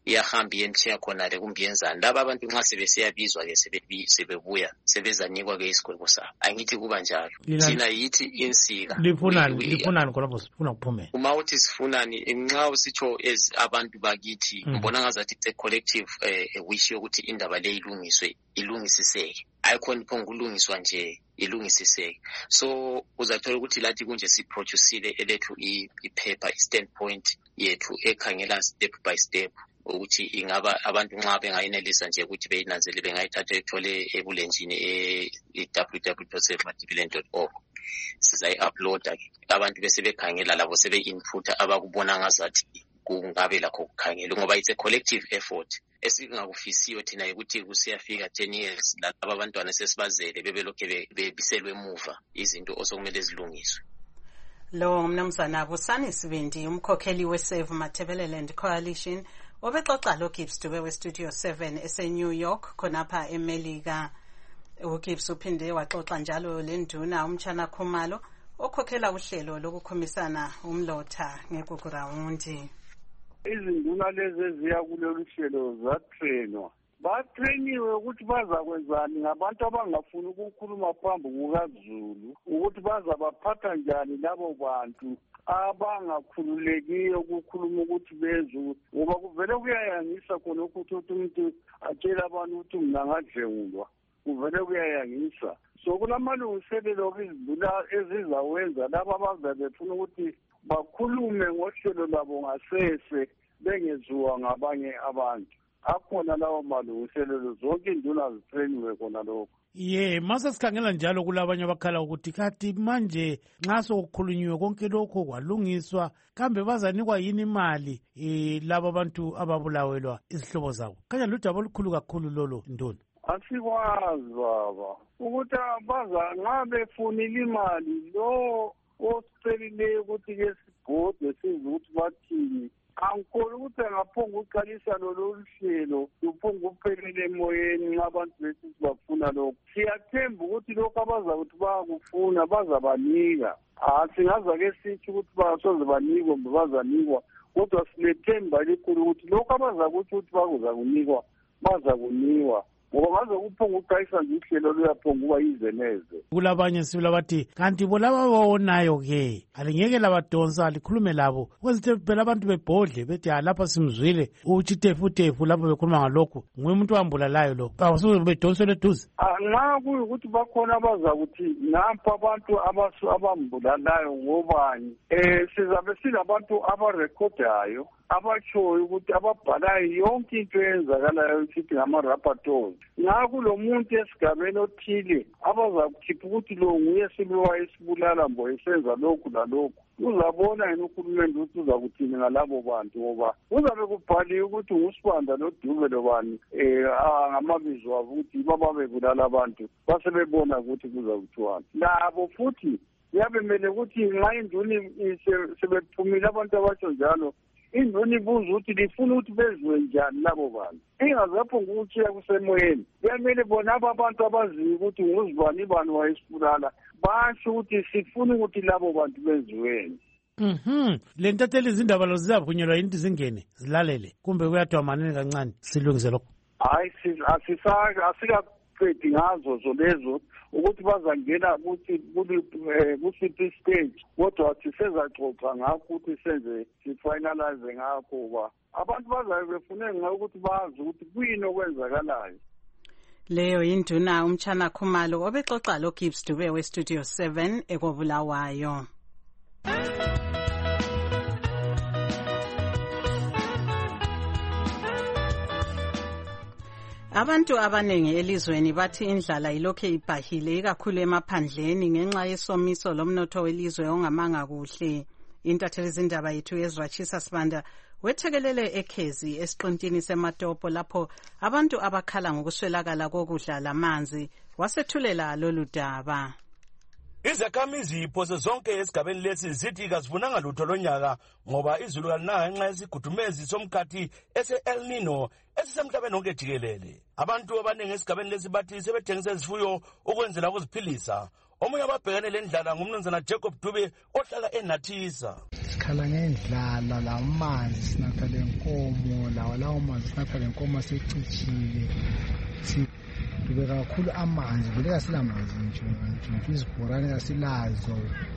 iyahamba iyemthiya khonale kumbe yenzani. Laba abantu nxa sebesiyabizwa ke sebebuya sebezanikwa ke isigwebo sabo. Angithi kuba njalo. Thina yithi insika. Lifunani lifunani khona sifuna kuphumela. Uma uthi sifunani nxa usitsho as abantu bakithi ngibona ngazathi it's a collective uh, wish yokuthi indaba le ilungiswe ilungisiseke. Ayikhona iphongulungiswa nje ilungisiseke. So uzathola ukuthi lathi kunje siproducile elethu ipaper i-standpoint yethu ekhangela step by step ukuthi ingaba abantu nxa bengayenelisa nje ukuthi beyinanzele bengayithatha ethole ebulenjini e-w w w dot save madivillane dot org. Sizayi-uploada ke abantu bese bekhangela labo sebe-inputa abakubona ngazathi kungabe lakho kukhangela ngoba it's a collective effort. Esingakufisiwe thina ukuthi kusiyafika ten years laba abantwana sesibazele bebelokhe bebiselwe emuva izinto osokumele zilungiswe. Lo ngumnumzana Busani Sibendi umkhokheli we-Save Matabeleland Coalition obexoxa lo Gibbs Dube we-Studio seven ese-New York khonapha eMelika. uGibbs uphinde waxoxa njalo lenduna umtshana Khumalo okhokhela uhlelo lokukhomisana umlotha ngeguguramundi. Izinduna lezi eziya kulolu hlelo zatrainwa batrainiwe ukuthi bazakwenzani ngabantu abangafuni ukukhuluma phambi kukaZulu ukuthi bazabaphatha njani labo bantu abangakhululekiyo ukukhuluma ukuthi bezwe ngoba kuvele kuyayangisa khona ukuthi umuntu atshela abantu ukuthi mina ngadlengulwa kuvele kuyayangisa. So kulamalungiselelo izinduna ezizawenza laba abazabe befuna ukuthi bakhulume ngohlelo labo ngasese bengeziwa ngabanye abantu. Akhona lawo malungiselelo zonke induna zitrainiwe khona lokho. Ye mase sikhangela njalo kulabanye abakhala ukuthi kathi manje nxa sokukhulunyiwe konke lokho kwalungiswa kambe bazanikwa yini imali eh laba abantu ababulawelwa izihlobo zabo. Kanjani ludaba olukhulu kakhulu lolo nduna? Asikwazi baba ukuthi baza nxa befunile imali lo osicelileyo ukuthi ke sigode size ukuthi bathini. Angikholwa ukuthi angaphonga uqalisa lolu hlelo luphonga uphelele emoyeni abantu bese sibafuna lokho. Siyathemba ukuthi lokho abazakuthi bayakufuna bazabanika. Asingaza ke sithi ukuthi basoze banikwe kumbe bazanikwa kodwa sinethemba likhulu ukuthi lokho abazakuthi ukuthi bakuza kunikwa bazakunikwa. Ngoba ngaze kuphonga uqalisa nje ihlelo luyaphonga uba yize neze. Kulabanye sibula bathi kanti bolaba bawonayo ke alingeke labadonsa likhulume labo kwezithi phela abantu bebhodle bethi lapha simzwile uchitefu tefu lapho bekhuluma ngalokho nguye umuntu wambulalayo lo awusuke bedonsele eduze. Nxa kuyukuthi bakhona abazakuthi nampa abantu abambulalayo ngobani eh sizabe silabantu abarekhodayo abatshoyo ukuthi ababhalayo yonke into eyenzakalayo sithi ngama-rapporteurs. Nxa kulo muntu esigabeni othile abazakukhipha ukuthi lo nguye sibuwa esibulala mbo esenza lokhu lalokhu uzabona yena uhulumende ukuthi uzakuthini ngalabo bantu ngoba kuzabe kubhaliwe ukuthi ngusibanda noDube lobani um ngamabizo abo ukuthi baba bebulala abantu basebebona ukuthi kuzakuthiwani. Labo futhi kuyabe mele ukuthi nxa induni sebephumile abantu abatsho njalo induni ibuza ukuthi lifuna ukuthi bezwe njani labo bantu. Ingazaphonga ukutshiya kusemoyeni kuyamele bona aba bantu abaziyo ukuthi nguzibani ibani wayesibulala basho ukuthi sifuna ukuthi labo bantu benziweni. Mhm le ntatheli izindaba lo zizaphunyelwa yini zingene zilalele kumbe kuyathiwa manene kancane silungise lokho. Hayi asisaka asikaqedi ngazo zolezo ukuthi bazangena ukuthi kusiphi stage kodwa sisezaxoxa ngakho ukuthi senze sifinalize ngakho ba abantu bazabe befune ngayo ukuthi bazi ukuthi kuyini okwenzakalayo. Leyo induna umtshana Khumalo obexoxa lo Gibbs Dube we-Studio seven ekobulawayo. Abantu abanengi elizweni bathi indlala ilokhe ibhahile ikakhulu emaphandleni ngenxa yesomiso lomnotho welizwe ongamanga kuhle. Intatheli izindaba yethu Ezwatshisa Sibanda wethekelele eKhezi esiqintini seMatopo lapho abantu abakhala ngokuswelakala kokudla lamanzi wasethulela lolu daba. Izakhamizi phose zonke esigabeni lesi zithi kazivunanga lutho lonyaka ngoba izulu kalinanga ngenxa yesigudumezi somkhathi ese-El Nino esisemhlabeni wonke jikelele. Abantu abaningi esigabeni lesi bathi sebethengisa izifuyo ukwenzela ukuziphilisa. omunye ababhekane le ndlala ngumnumzana Jacob Dube ohlala eNathisa. Sikhala ngendlala lamanzi sinatha lenkomo lawa lawo manzi sinatha lenkomo asecicile sidube kakhulu amanzi vele kasilamanzi nje nje izibhorane asilazo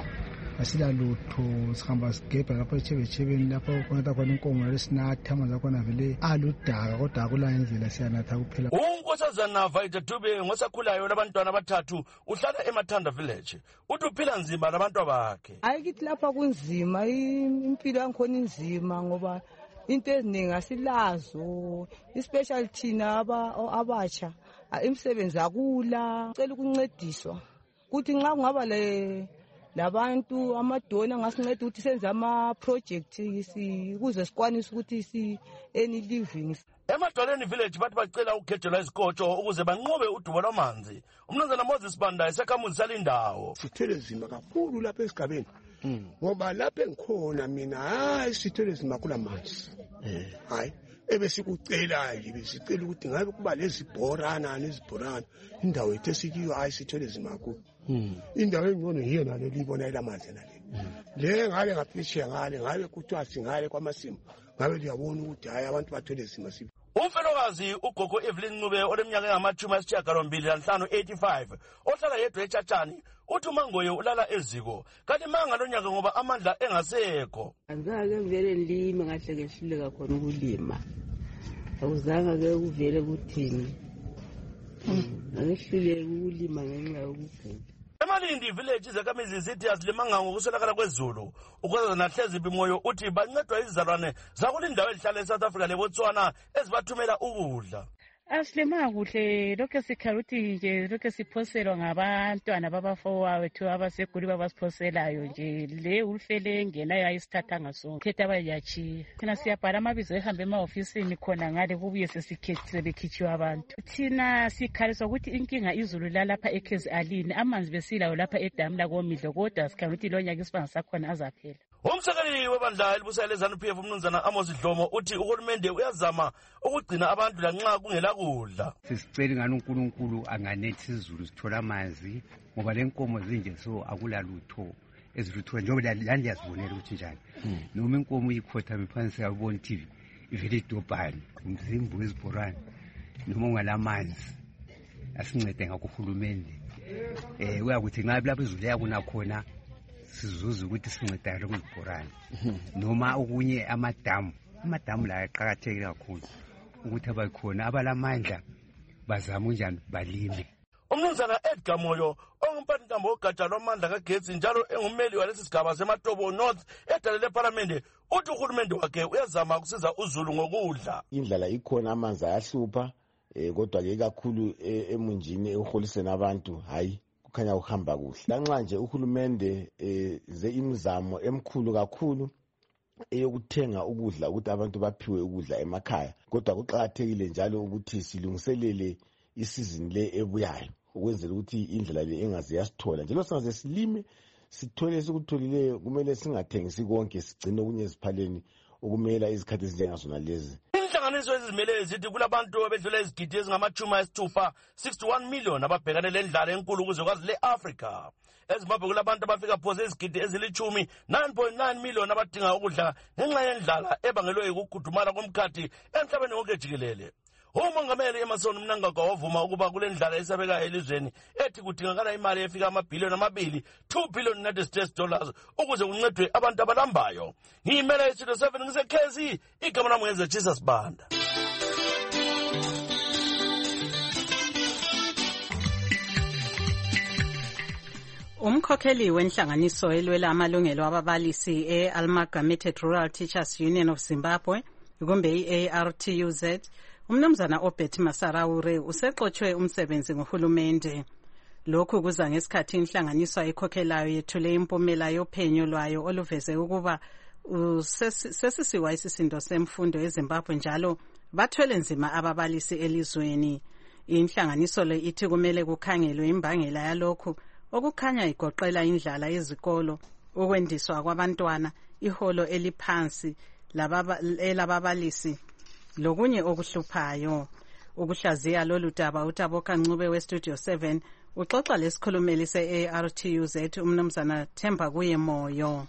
asilalutho sihamba sigebha lapho echebechebeni lapho khona khona inkomo lesinatha amanzi akhona vele aludaka kodwa akula indlela siyanatha kuphela. Unkosazana Vaida Dube ngosakhulayo labantwana abathathu uhlala eMathanda village uthi uphila nzima labantu bakhe. Ayikithi lapha kunzima impilo yankhona inzima ngoba into eziningi asilazo especially thina aba abatsha imisebenzi akula cela ukuncediswa kuthi nxa kungaba le labantu amadona ngasinceda ukuthi senze ama project ukuze sikwanise ukuthi si any living. Emadoleni village bathi bacela ukukhethelwa izikotsho ukuze banqobe udubo lwamanzi. Umnumzana Moses Banda esakhamuzi salindawo. Sithele zima kakhulu lapha esigabeni. Ngoba lapha engikhona mina hayi sithele zima kula manzi. Eh hayi ebesikucela nje besicela ukuthi ngabe kuba lezibhorana nezibhorana indawo ethe sikiyo hayi sithele zima kakhulu. Indawo engcono yiyo nale libona ilamanzi nale. Le ngale ngaphesheya ngale ngabe kuthiwa singale kwamasimo. Ngabe liyabona ukuthi hayi abantu bathwele zima sibo. Umfelokazi ugogo Evelyn Ncube oleminyaka engamathumi ayisishiyagalombili nanhlanu eighty-five ohlala yedwa eChatshani uthi uMangoye ulala eziko kanti manga lonyaka ngoba amandla engasekho. Angake vele ngilime ngahle ngehluleka khona ukulima. Awuzanga ke uvele kuthini. Angihluleka ukulima ngenxa yokugula. Emalindi village izakhamizi zithi azilimanga ngokuswelakala kwezulu ukwenza nahlezi bimoyo uthi bancedwa izizalwane zakulindawo elihlala eSouth Africa leBotswana ezibathumela ukudla. Asilima kuhle lokho sikhala ukuthi nje lokho siphoselwa ngabantwana babafowethu abaseguli babasiphoselayo nje le ulufele engenayo ayisithatha ngaso khetha abayachi thina siyabhala amabizo ehambe ema-ofisini khona ngale kubuye sesikhethise bekhitshiwe abantu. Thina sikhaliswa ukuthi inkinga izulu lalapha eKezi Alini amanzi besilayo lapha edamu lakomidlo kodwa sikhala ukuthi lo nyaka isibanga sakhona azaphela. Umsekeli webandla elibusa leZANU-P F umnumzana Amos Dlomo uthi uhulumende uyazama ukugcina abantu lanxa kungela kudla. Sisicela ngani uNkulunkulu anganethi izulu sithola amanzi ngoba lenkomo zinje so akula lutho ezilutho njengoba la liyazibonela ukuthi njani. Noma inkomo iyikhotha miphansi yabona T V ivele idobhani umzimbo wezibhorane noma ungalamanzi asincede ngakuhulumende. Eh uyakuthi ngabe lapho izulu yakuna khona sizuza ukuthi sincedane kuzibhorane noma okunye amadamu amadamu la aqhakatheke kakhulu ukuthi abakhona abalamandla bazama njani balime. Umnumzana Edgar Moyo ongumphathintambo wogatsha lwamandla kagetsi njalo engumeli walesi sigaba seMatobo North edalele eParliament uthi uhulumende wakhe uyazama ukusiza uZulu ngokudla. Indlala ikhona amanzi ayahlupha kodwa ke kakhulu emunjini eholiseni abantu hayi kukhanya uhamba kuhle. Lanxa nje uhulumende ze imizamo emkhulu kakhulu eyokuthenga ukudla ukuthi abantu baphiwe ukudla emakhaya kodwa kuqhakathekile njalo ukuthi silungiselele isizini le ebuyayo ukwenzela ukuthi indlela le engaze yasithola njalo singaze silime sithole sikutholile kumele singathengisi konke sigcine okunye eziphaleni ukumela izikhathi ezinjengasona lezi. Inhlanganiso ezizimele zithi kulabantu abedlula izigidi ezingamachumi ayisithupha sixty-one million ababhekane lendlala enkulu kuzwekazi le-Afrika. eZimbabwe kulabantu abafika phose izigidi ezilichumi nine point nine million abadinga ukudla ngenxa yendlala ebangelwe ukugudumala komkhathi emhlabeni wonke jikelele. Umongameli Emmerson Mnangagwa wavuma ukuba kule ndlala esabeka elizweni ethi kudingakala imali efika amabhiliyoni amabili two billion United States dollars ukuze kuncedwe abantu abalambayo. Ngiyimela iStudio seven ngiseKezi igama lami ngeze Jesus Banda. Umkhokheli wenhlanganiso elwela amalungelo ababalisi e-Amalgamated Rural Teachers Union of Zimbabwe kumbe i-A R T U Z umnumzana Obert Masaraure usexotshwe umsebenzi ngohulumende. Lokhu kuza ngesikhathi inhlanganiso ayikhokhelayo yethule impumela yophenyo lwayo oluveze ukuba sesisiwa isisindo semfundo eZimbabwe njalo bathwele nzima ababalisi elizweni. Inhlanganiso le ithi kumele kukhangelwe imbangela yalokhu okukhanya igoqela indlala yezikolo, ukwendiswa kwabantwana, iholo eliphansi lababalisi lokunye okuhluphayo. Ukuhlaziya lolu daba uTaboka Ncube weStudio seven Uxoxa lesikhulumeli se-A R T U Z umnumzana Themba kuye Moyo.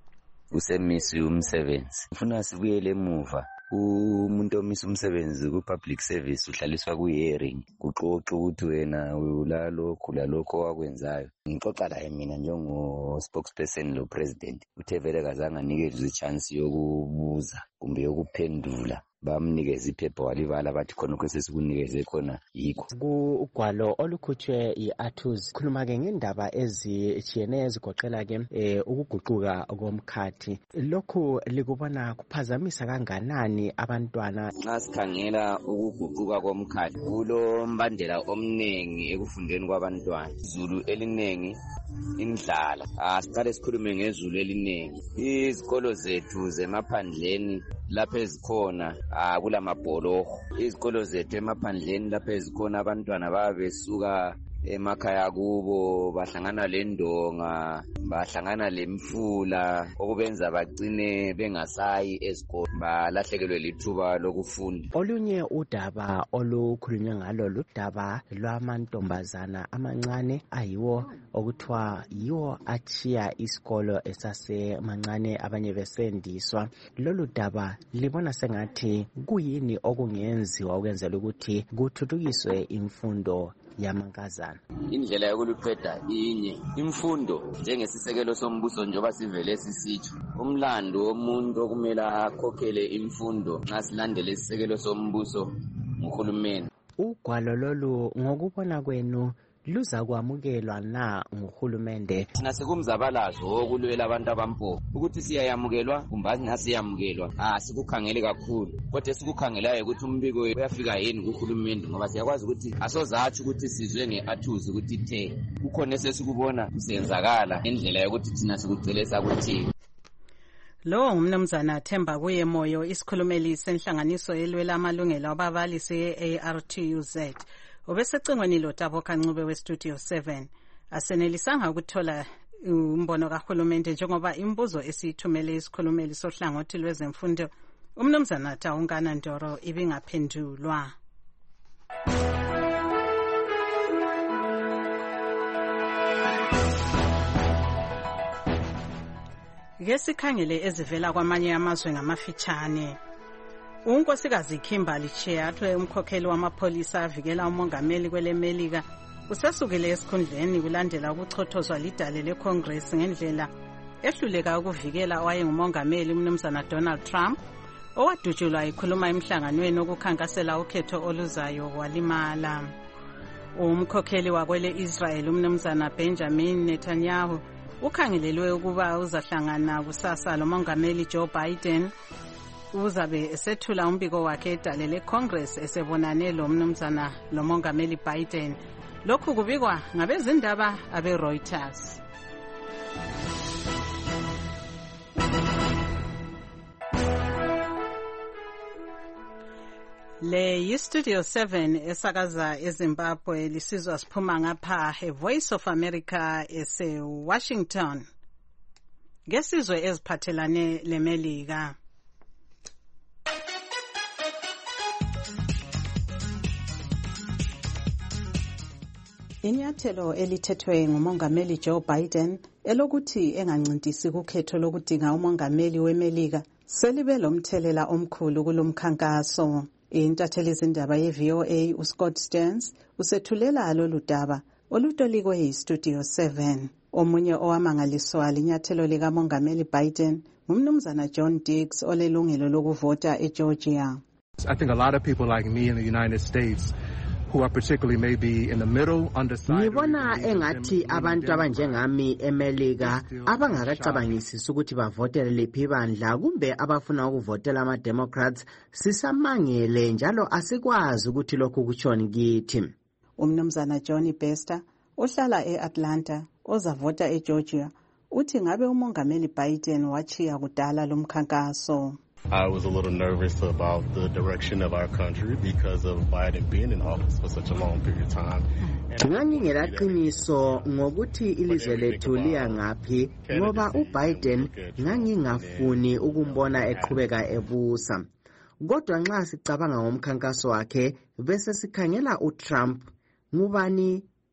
Usemisi umsebenzi. Ufuna sibuyele emuva. Umuntu omisa umsebenzi ku-public service uhlaliswa ku-hearing kuxoxa ukuthi wena ulalokhu lalokho wakwenzayo. Ngixoxa laye mina njengo-spokesperson lo president uthe vele kazange anikezwe i-chance yokubuza kumbe yokuphendula. Bamnikeza iphepha walibala bathi khona kwesesikunikeze khona yikho. Kugwalo olukhutshwe i-Athuz khuluma-ke ngendaba ezitshiyeneyo ezigoqela-ke eh, ukuguquka komkhathi. Lokhu likubona kuphazamisa kanganani abantwana? Nxa sikhangela ukuguquka komkhathi kulo mbandela omningi ekufundeni kwabantwana. Izulu eliningi, indlala. Asiqale sikhulume ngezulu eliningi. Izikolo zethu zemaphandleni lapho ezikhona akulamabholoho. Izikolo zethu emaphandleni lapho ezikhona abantwana babesuka emakhaya kubo bahlangana lendonga, bahlangana lemfula okubenza bagcine bengasayi esikolo, balahlekelwe lithuba lokufunda. Olunye udaba olukhulunywa ngalo ludaba lwamantombazana amancane ayiwo okuthiwa yiwo achiya isikolo esasemancane abanye besendiswa. Lolu daba libona sengathi kuyini okungenziwa ukwenzela ukuthi kuthuthukiswe imfundo yamankazana. Indlela yokuluqeda inye imfundo njengesisekelo sombuso njengoba sivele sisitsho. Umlando womuntu okumele akhokhele imfundo nxa silandele isisekelo sombuso nguhulumeni. Ugwalo lolu ngokubona kwenu luza kwamukelwa na nguhulumende? Thina sekumzabalazo wokulwela abantu abampofu ukuthi siyayamukelwa kumbe asiyamukelwa. Ah sikukhangele kakhulu kodwa sikukhangelayo ukuthi umbiko uyafika yini kuhulumende ngoba siyakwazi ukuthi asozathi ukuthi sizwe ngeAthuz ukuthi the kukhona esesikubona kusenzakala indlela yokuthi thina sikucelesa ukuthi. Lo ngumnumzana Themba kuye Moyo isikhulumeli senhlanganiso elwela amalungelo ababalisi e-A R T U Z. Obesecingweni lo Tabo Kancube we Studio seven asenelisanga ukuthola umbono kahulumende njengoba imbuzo esithumele isikhulumeli sohlangothi lwezemfundo umnumzana Taungana Ndoro ibingaphendulwa. Ngesikhangele ezivela kwamanye amazwe ngamafitshane. Unkosikazi Kimberly Chiatwe umkhokheli wamapholisa avikela umongameli kwelemelika usasukile esikhundleni kulandela ukuchothozwa lidale leCongress ngendlela ehluleka ukuvikela owayengumongameli umnumzana Donald Trump owadutshulwa ikhuluma emhlanganweni okukhankasela ukhetho oluzayo walimala. Umkhokheli wakwele Israel umnumzana Benjamin Netanyahu ukhangelelwe ukuba uzahlangana kusasa lomongameli Joe Biden. Uzabe esethula umbiko wakhe edale leCongress esebonane lo mnumzana lomongameli Biden. Lokhu kubikwa ngabezindaba abeReuters. Le yiStudio seven esakaza eZimbabwe lisizwa siphuma ngapha eVoice of America ese Washington. Ngesizwe eziphathelane leMelika. Inyathelo elithethwe ngumongameli Joe Biden elokuthi engancintisi kukhetho lokudinga umongameli weMelika selibe lomthelela omkhulu kulomkhankaso. Intatheli zindaba ye-V O A uScott Stearns usethulela lolu daba olutolikwe yiStudio seven. Omunye owamangaliswa linyathelo likamongameli Biden ngumnumzana John Diggs olelungelo lokuvota eGeorgia. I think a lot of people like me in the United States who are particularly maybe in the middle, undecided. Ngibona engathi abantu abanjengami eMelika abangakacabangisisi ukuthi bavotele liphi bandla kumbe abafuna ukuvotela ama Democrats sisamangele njalo asikwazi ukuthi lokhu kuchoni kithi. Umnumzana Johnny Bester ohlala eAtlanta ozavota eGeorgia uthi ngabe umongameli Biden wachiya kudala lomkhankaso. I was a little nervous about the direction of our country because of Biden being in office for such a long period of time. Ngangingela qiniso ngokuthi ilizwe lethu liya ngaphi ngoba uBiden ngangingafuni ukumbona eqhubeka ebusa. Kodwa nxa sicabanga ngomkhankaso wakhe bese sikhangela uTrump ngubani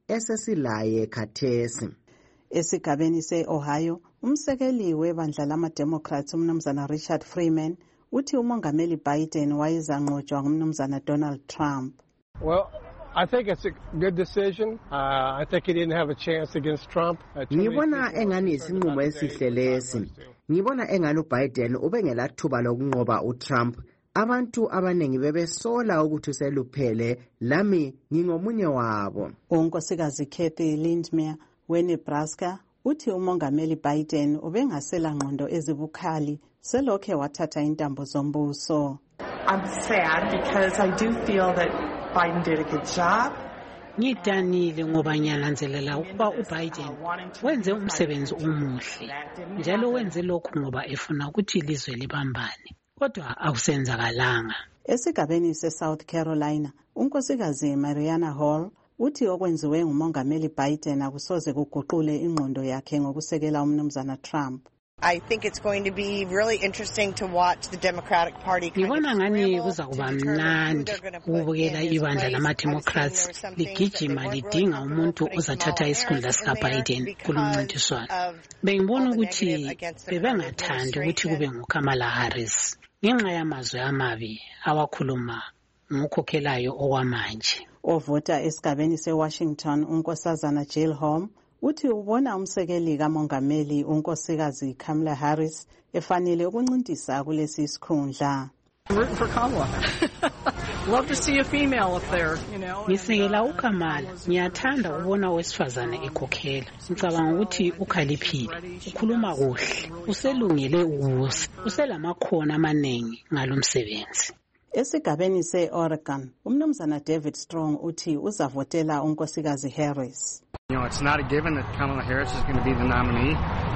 esesilaye khathesi. Esigabeni se-Ohio, umsekeli webandla lama-Democrats umnumzana Richard Freeman uthi umongameli Biden wayezanqotshwa ngumnumzana Donald Trump. Well, I think it's a good decision. Uh, I think he didn't have a chance against Trump. Ngibona engani isinqumo esihle lesi. Ngibona engani uBiden ubengelathuba lokunqoba uTrump. Abantu abanengi bebesola ukuthi useluphele, lami ngingomunye wabo. Unkosikazi Kathy Lindmer weNebraska uthi umongameli Biden ubengasela ngqondo ezibukhali selokhe wathatha intambo zombuso. I'm sad because I do feel that Biden did a good job. Ngidanile ngoba ngiyananzelela ukuba uBiden wenze umsebenzi omuhle njalo wenze lokhu ngoba efuna ukuthi ilizwe libambane kodwa akusenzakalanga. Esigabeni seSouth Carolina unkosikazi Mariana Hall uthi okwenziwe ngumongameli Biden akusoze kuguqule ingqondo yakhe ngokusekela umnumzana Trump. I think it's going to be really interesting to watch the Democratic Party. Ngibona ngani kuza kuba mnandi ukubukela ibandla lama-Democrats ligijima lidinga umuntu ozathatha isikhundla sika-Biden kulomncintiswano. Bengibona ukuthi bebengathandi ukuthi kube nguKamala Harris ngenxa yamazwi amabi awakhuluma ngokhokhelayo okwamanje. Ovota esigabeni seWashington unkosazana Jill Holm uthi ubona umsekeli kamongameli unkosikazi Kamala Harris efanele ukuncintisa kulesi isikhundla. Rooting for Kamala. Love to see a female up there, you know. Ngisekela uKamala, ngiyathanda ukubona owesifazane ekhokhela. Ngicabanga ukuthi ukhaliphile, ukhuluma kuhle, uselungele ukubusa, uselamakhono amaningi ngalomsebenzi. Esigabeni se-Oregon, umnumzana David Strong uthi uzavotela unkosikazi Harris. You know, it's not a given that Kamala Harris is going to be the nominee.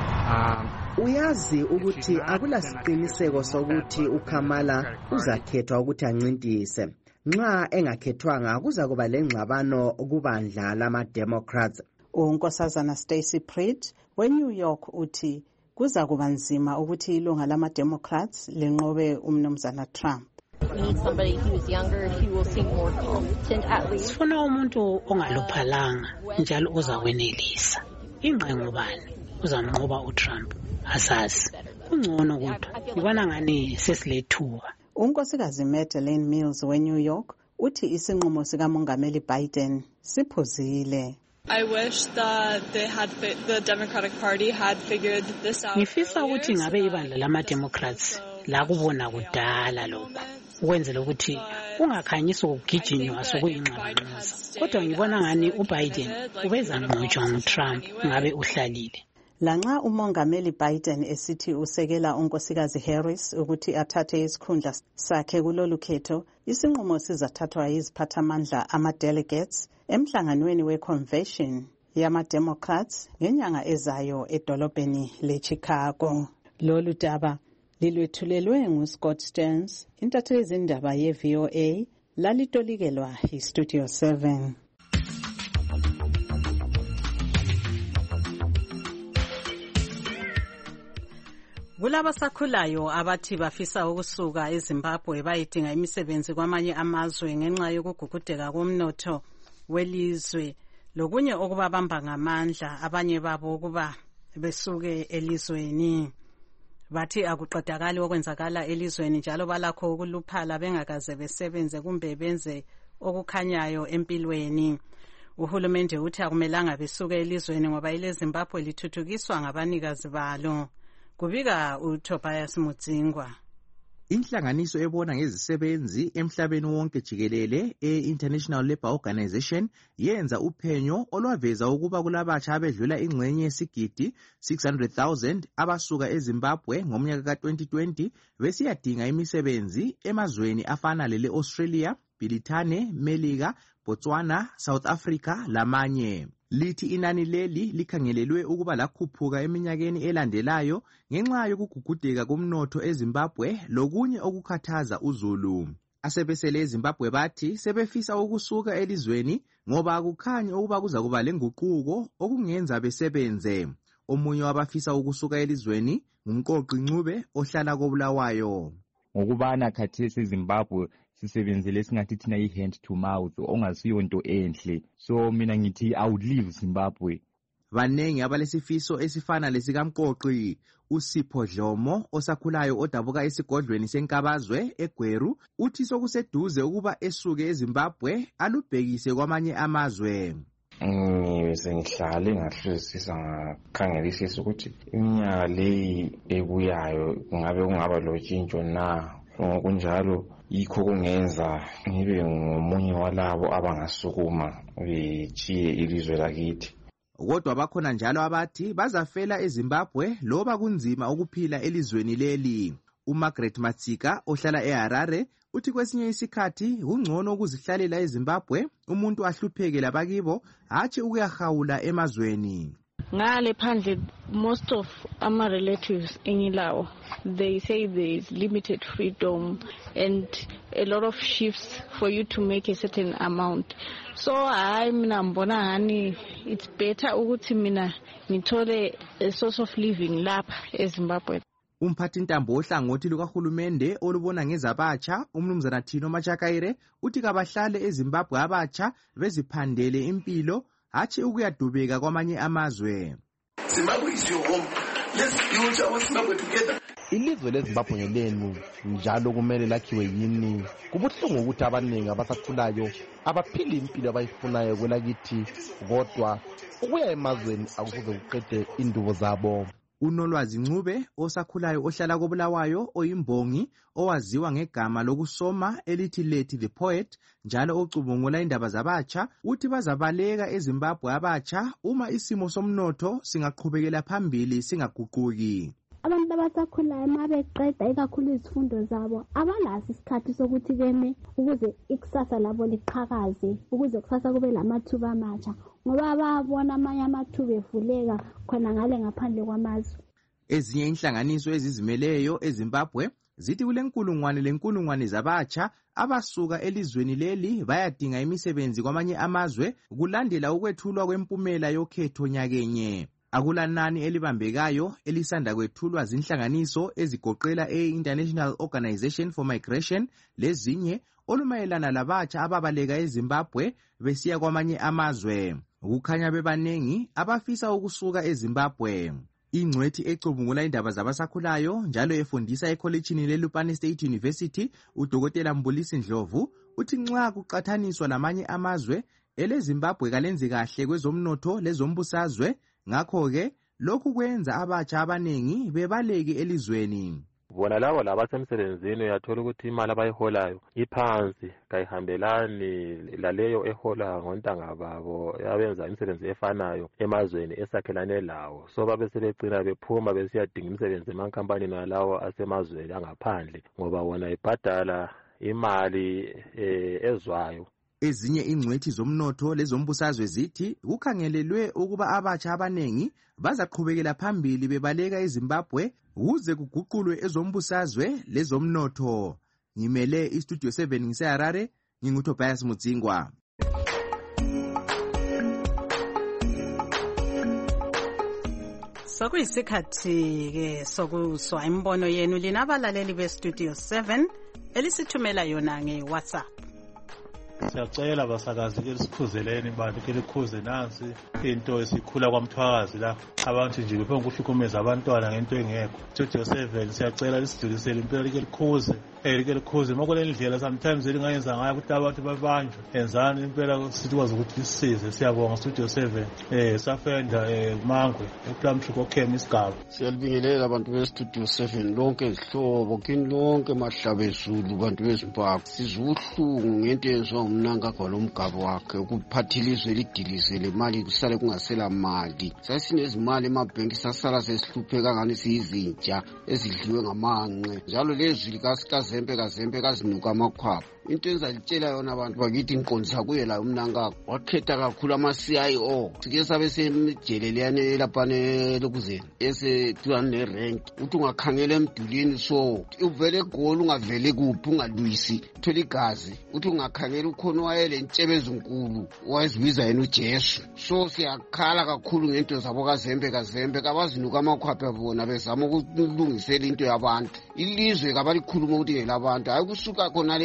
Um, Uyazi ukuthi akula siqiniseko sokuthi uKamala uzakhethwa ukuthi ancintise. Nxa engakhethwanga kuza kuba lengxabano kubandla lama-Democrats. Unkosazana Stacey Pritt weNew York uthi kuza kuba nzima ukuthi ilunga lama-Democrats lenqobe umnumzana Trump. Need somebody who is younger, who will seem more competent at least. Sifuna umuntu ongaluphalanga njalo ozakwenelisa. Ingqengo bani uzamnqoba uTrump asazi. Ungcono kodwa ngibona ngani sesilethuba. Unkosikazi Madeleine Mills weNew York uthi isinqumo sikamongameli Biden siphuzile. I wish that they had the Democratic Party had figured this out. Ngifisa ukuthi ngabe ibandla lama-Democrats la kubona kudala lokho. Ukwenzela ukuthi ungakhanyisa ukugijinywa sokuyingxabano. Kodwa ngibona ngani uBiden ubezanqotshwa nguTrump ngabe uhlalile. Lanxa umongameli Biden esithi usekela unkosikazi Harris ukuthi athathe isikhundla sakhe kulolu khetho, isinqumo sizathathwa yiziphathamandla ama-delegates emhlanganweni we-convention yama-Democrats ngenyanga ezayo edolobheni leChicago. Lolu daba lilwethulelwe nguScott Stearns, intatheli zindaba ye-V O A, lalitolikela iStudio seven. Kulaba sakhulayo abathi bafisa ukusuka eZimbabwe bayidinga imisebenzi kwamanye amazwe ngenxa yokugugudeka komnotho welizwe lokunye okubabamba ngamandla abanye babo kuba besuke elizweni. Bathi akuqedakali okwenzakala elizweni njalo balakho ukuluphala bengakaze besebenze kumbe benze okukhanyayo empilweni. Uhulumende uthi akumelanga besuke elizweni ngoba ile Zimbabwe lithuthukiswa ngabanikazi balo. Kubika uTobias Mudzingwa. Inhlanganiso ebona ngezisebenzi emhlabeni wonke jikelele e-International Labour Organization yenza uphenyo olwaveza ukuba kulabatsha abedlula ingxenye yesigidi six hundred thousand abasuka eZimbabwe ngomnyaka ka twenty twenty besiyadinga imisebenzi emazweni afana lele Australia, Britane, Melika, Botswana, South Africa lamanye. Lithi inani leli likhangelelwe ukuba lakhuphuka eminyakeni elandelayo ngenxa yokugugudeka komnotho eZimbabwe lokunye okukhathaza uZulu. Asebesele eZimbabwe bathi sebefisa ukusuka elizweni ngoba akukhanyi ukuba kuza kuba lenguquko okungenza besebenze. Omunye wabafisa ukusuka elizweni ngumqoqi Ncube ohlala koBulawayo. Ngokubana khathesi eZimbabwe sisebenzele singathi thina i-hand to mouth ongasiyo nto enhle. So mina ngithi I would leave Zimbabwe. Banengi abalesifiso esifana lesikamqoqi uSipho Dlomo osakhulayo odabuka esigodlweni senkabazwe eGweru uthi sokuseduze ukuba esuke eZimbabwe alubhekise kwamanye amazwe. Ngibe sengihlale ngahlolisisa ngakhangelisisa ukuthi iminyaka leyi ebuyayo ngabe kungaba lotshintsho na. Ngokunjalo yikho kungenza ngibe ngomunye walabo abangasukuma bejiye ilizwe lakithi. Kodwa bakhona njalo abathi bazafela eZimbabwe loba kunzima ukuphila elizweni leli. uMargaret Matsika ohlala eHarare uthi kwesinye isikhathi kungcono ukuzihlalela eZimbabwe umuntu ahlupheke labakibo hatshi ukuyahawula emazweni. Ngale phandle most of our relatives engilawo they say there is limited freedom and a lot of shifts for you to make a certain amount. So I mina mbona hani it's better ukuthi mina ngithole a source of living lapha eZimbabwe. Umphathi ntambo ohlangothi lukahulumende olubona ngezabatsha umnumzana Thino Machakaire uthi kabahlale eZimbabwe abatsha beziphandele impilo hatshi ukuyadubeka kwamanye amazwe. Zimbabwe is your home. Let's build our Zimbabwe together. Ilizwe leZimbabwe ngelenu njalo kumele lakhiwe yini. Kubuhlungu ukuthi abaningi abasakhulayo abaphila impilo abayifunayo kwelakithi kodwa ukuya emazweni akufuze kuqede indubo zabo. uNolwazi Ncube osakhulayo ohlala koBulawayo oyimbongi owaziwa ngegama lokusoma elithi Leti the Poet njalo ocubungula indaba zabatsha uthi bazabaleka eZimbabwe abatsha uma isimo somnotho singaqhubekela phambili singaguquki. Abantu abasakhulayo mabeqeda ikakhulu izifundo zabo abalazi isikhathi sokuthi beme ukuze ikusasa labo liqhakaze ukuze kusasa kube lamathuba amatsha ngoba babona amanye amathuba evuleka khona ngale ngaphandle kwamazwe. Ezinye inhlanganiso ezizimeleyo eZimbabwe zithi kulenkulungwane lenkulungwane zabatsha abasuka elizweni leli bayadinga imisebenzi kwamanye amazwe kulandela ukwethulwa kwempumela yokhetho nyakenye. Akulanani elibambekayo elisanda kwethulwa zinhlanganiso ezigoqela e-International Organization for Migration lezinye olumayelana labatsha ababaleka eZimbabwe besiya kwamanye amazwe. Ukukhanya bebanengi abafisa ukusuka eZimbabwe. Ingcwethi ecubungula indaba zabasakhulayo njalo efundisa ekholejini leLupane State University uDokotela Mbulisi Ndlovu uthi nxa kuqathaniswa namanye amazwe eleZimbabwe kalenzi kahle kwezomnotho lezombusazwe ngakho ke lokhu kwenza abatsha abanengi bebaleke elizweni. Bona labo labasemsebenzini uyathola ukuthi imali abayiholayo iphansi kayihambelani laleyo ehola ngontanga babo yabenza imisebenzi efanayo emazweni esakhelane lawo. So babe sebegcina bephuma besiyadinga imisebenzi emankampanini alawo asemazweni angaphandle ngoba wona ibhadala imali eh, ezwayo. Ezinye ingcwethi zomnotho lezombusazwe zithi kukhangelelwe ukuba abatsha abanengi bazaqhubekela phambili bebaleka eZimbabwe ukuze kuguqulwe ezombusazwe lezomnotho. Ngimele iStudio seven ngiseHarare nginguTobias Mudzingwa. Sokuyisikhathi ke sokuswa imbono yenu linabalaleli beStudio seven elisithumela yona ngeWhatsApp. Siyacela basakazi ke sikhuzeleni bantu ke likhuze nansi into esikhula kwamthwakazi la abantu nje bephe ukuhlukumeza abantwana ngento engekho. Studio seven siyacela lisidulisele impela ke likhuze eh ke likhuze makule ndlela sometimes elingayenza ngayo ukuthi abantu babanjwe enzani impela sikwazi ukuthi sisize. Siyabonga Studio seven eh safenda eh Mangwe ePlumtree Ochem isigaba. Siyalibingelela abantu beStudio seven lonke izihlobo kini lonke mahlabezulu bantu beZimbabwe sizuhlungu ngento ezwa umnanga kwalomgaba wakhe ukuphathilizwe lidilize lemali kusale kungasela mali. Sasinezimali emabhenki sasala sesihlupheka ngani siyizintsha ezidliwe ngamanqe njalo lezi likazembe kazembe kazinuka amakhwapha. Into ezalitshela yona abantu bakithi inqonza kuye la umnanga wakhetha kakhulu ama-C I O sike sabe semjeleleyane lapane lokuzeni ese duane nerank uthi ungakhangela emdulini so uvele egoli ungavele kuphi ungalwisi thola igazi uthi ungakhangela ukhona wayele ntshebe ezinkulu wayezibiza yena uJesu. So siyakhala kakhulu ngento zabo kazembe kazembe kabazinuka amakhwapha bona bezama ukulungisela into yabantu. Ilizwe kabalikhuluma ukuthi ngelabantu hayi kusuka khona le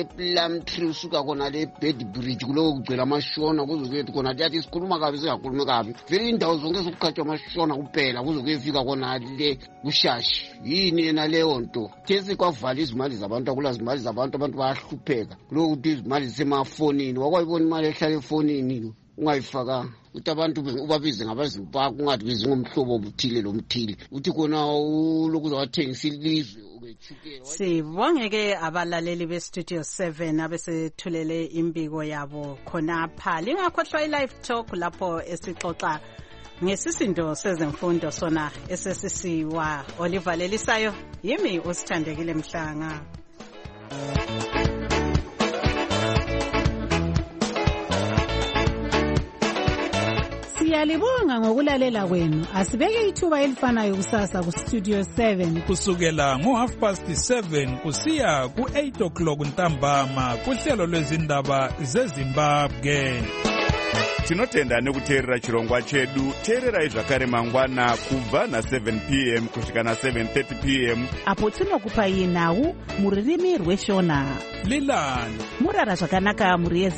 lime tree usuka khona le bed bridge kuloku kugcwela amashona kuze kuyethi khona liyathi sikhuluma kabi singakhulumi kabi vele indawo zonke zokukhathwa amashona kuphela kuze kuyefika khona le kushashi yini yena leyo nto kesi kwavala izimali zabantu akula izimali zabantu abantu bayahlupheka kuloku ukuthi izimali zisemafonini wakwayibona imali ehlala efonini ungayifakanga ukuthi abantu ubabize ngabazimpaka ungathi bezingomhlobo obuthile lomthile uthi khona lokhu zawathengisa ilizwe. Sibonge-ke abalaleli bestudio seven abesethulele imbiko yabo khonapha. Lingakhohlwa i-live talk lapho esixoxa ngesisindo sezemfundo sona esesisiwa Oliver Lelisayo yimi usithandekile Mhlanga. Siyalibonga ngokulalela kwenu. Asibeke ithuba elifanayo kusasa ku Studio seven kusukela ngo half past seven kusiya ku eight o'clock ntambama kuhlelo lwezindaba zeZimbabwe. Tinotenda nekuteerera chirongwa chedu. Teererai zvakare mangwana kubva na seven p m kusvika na seven thirty p m apo tinokupai nhau muririmi rweshona. Lilani murara zvakanaka muri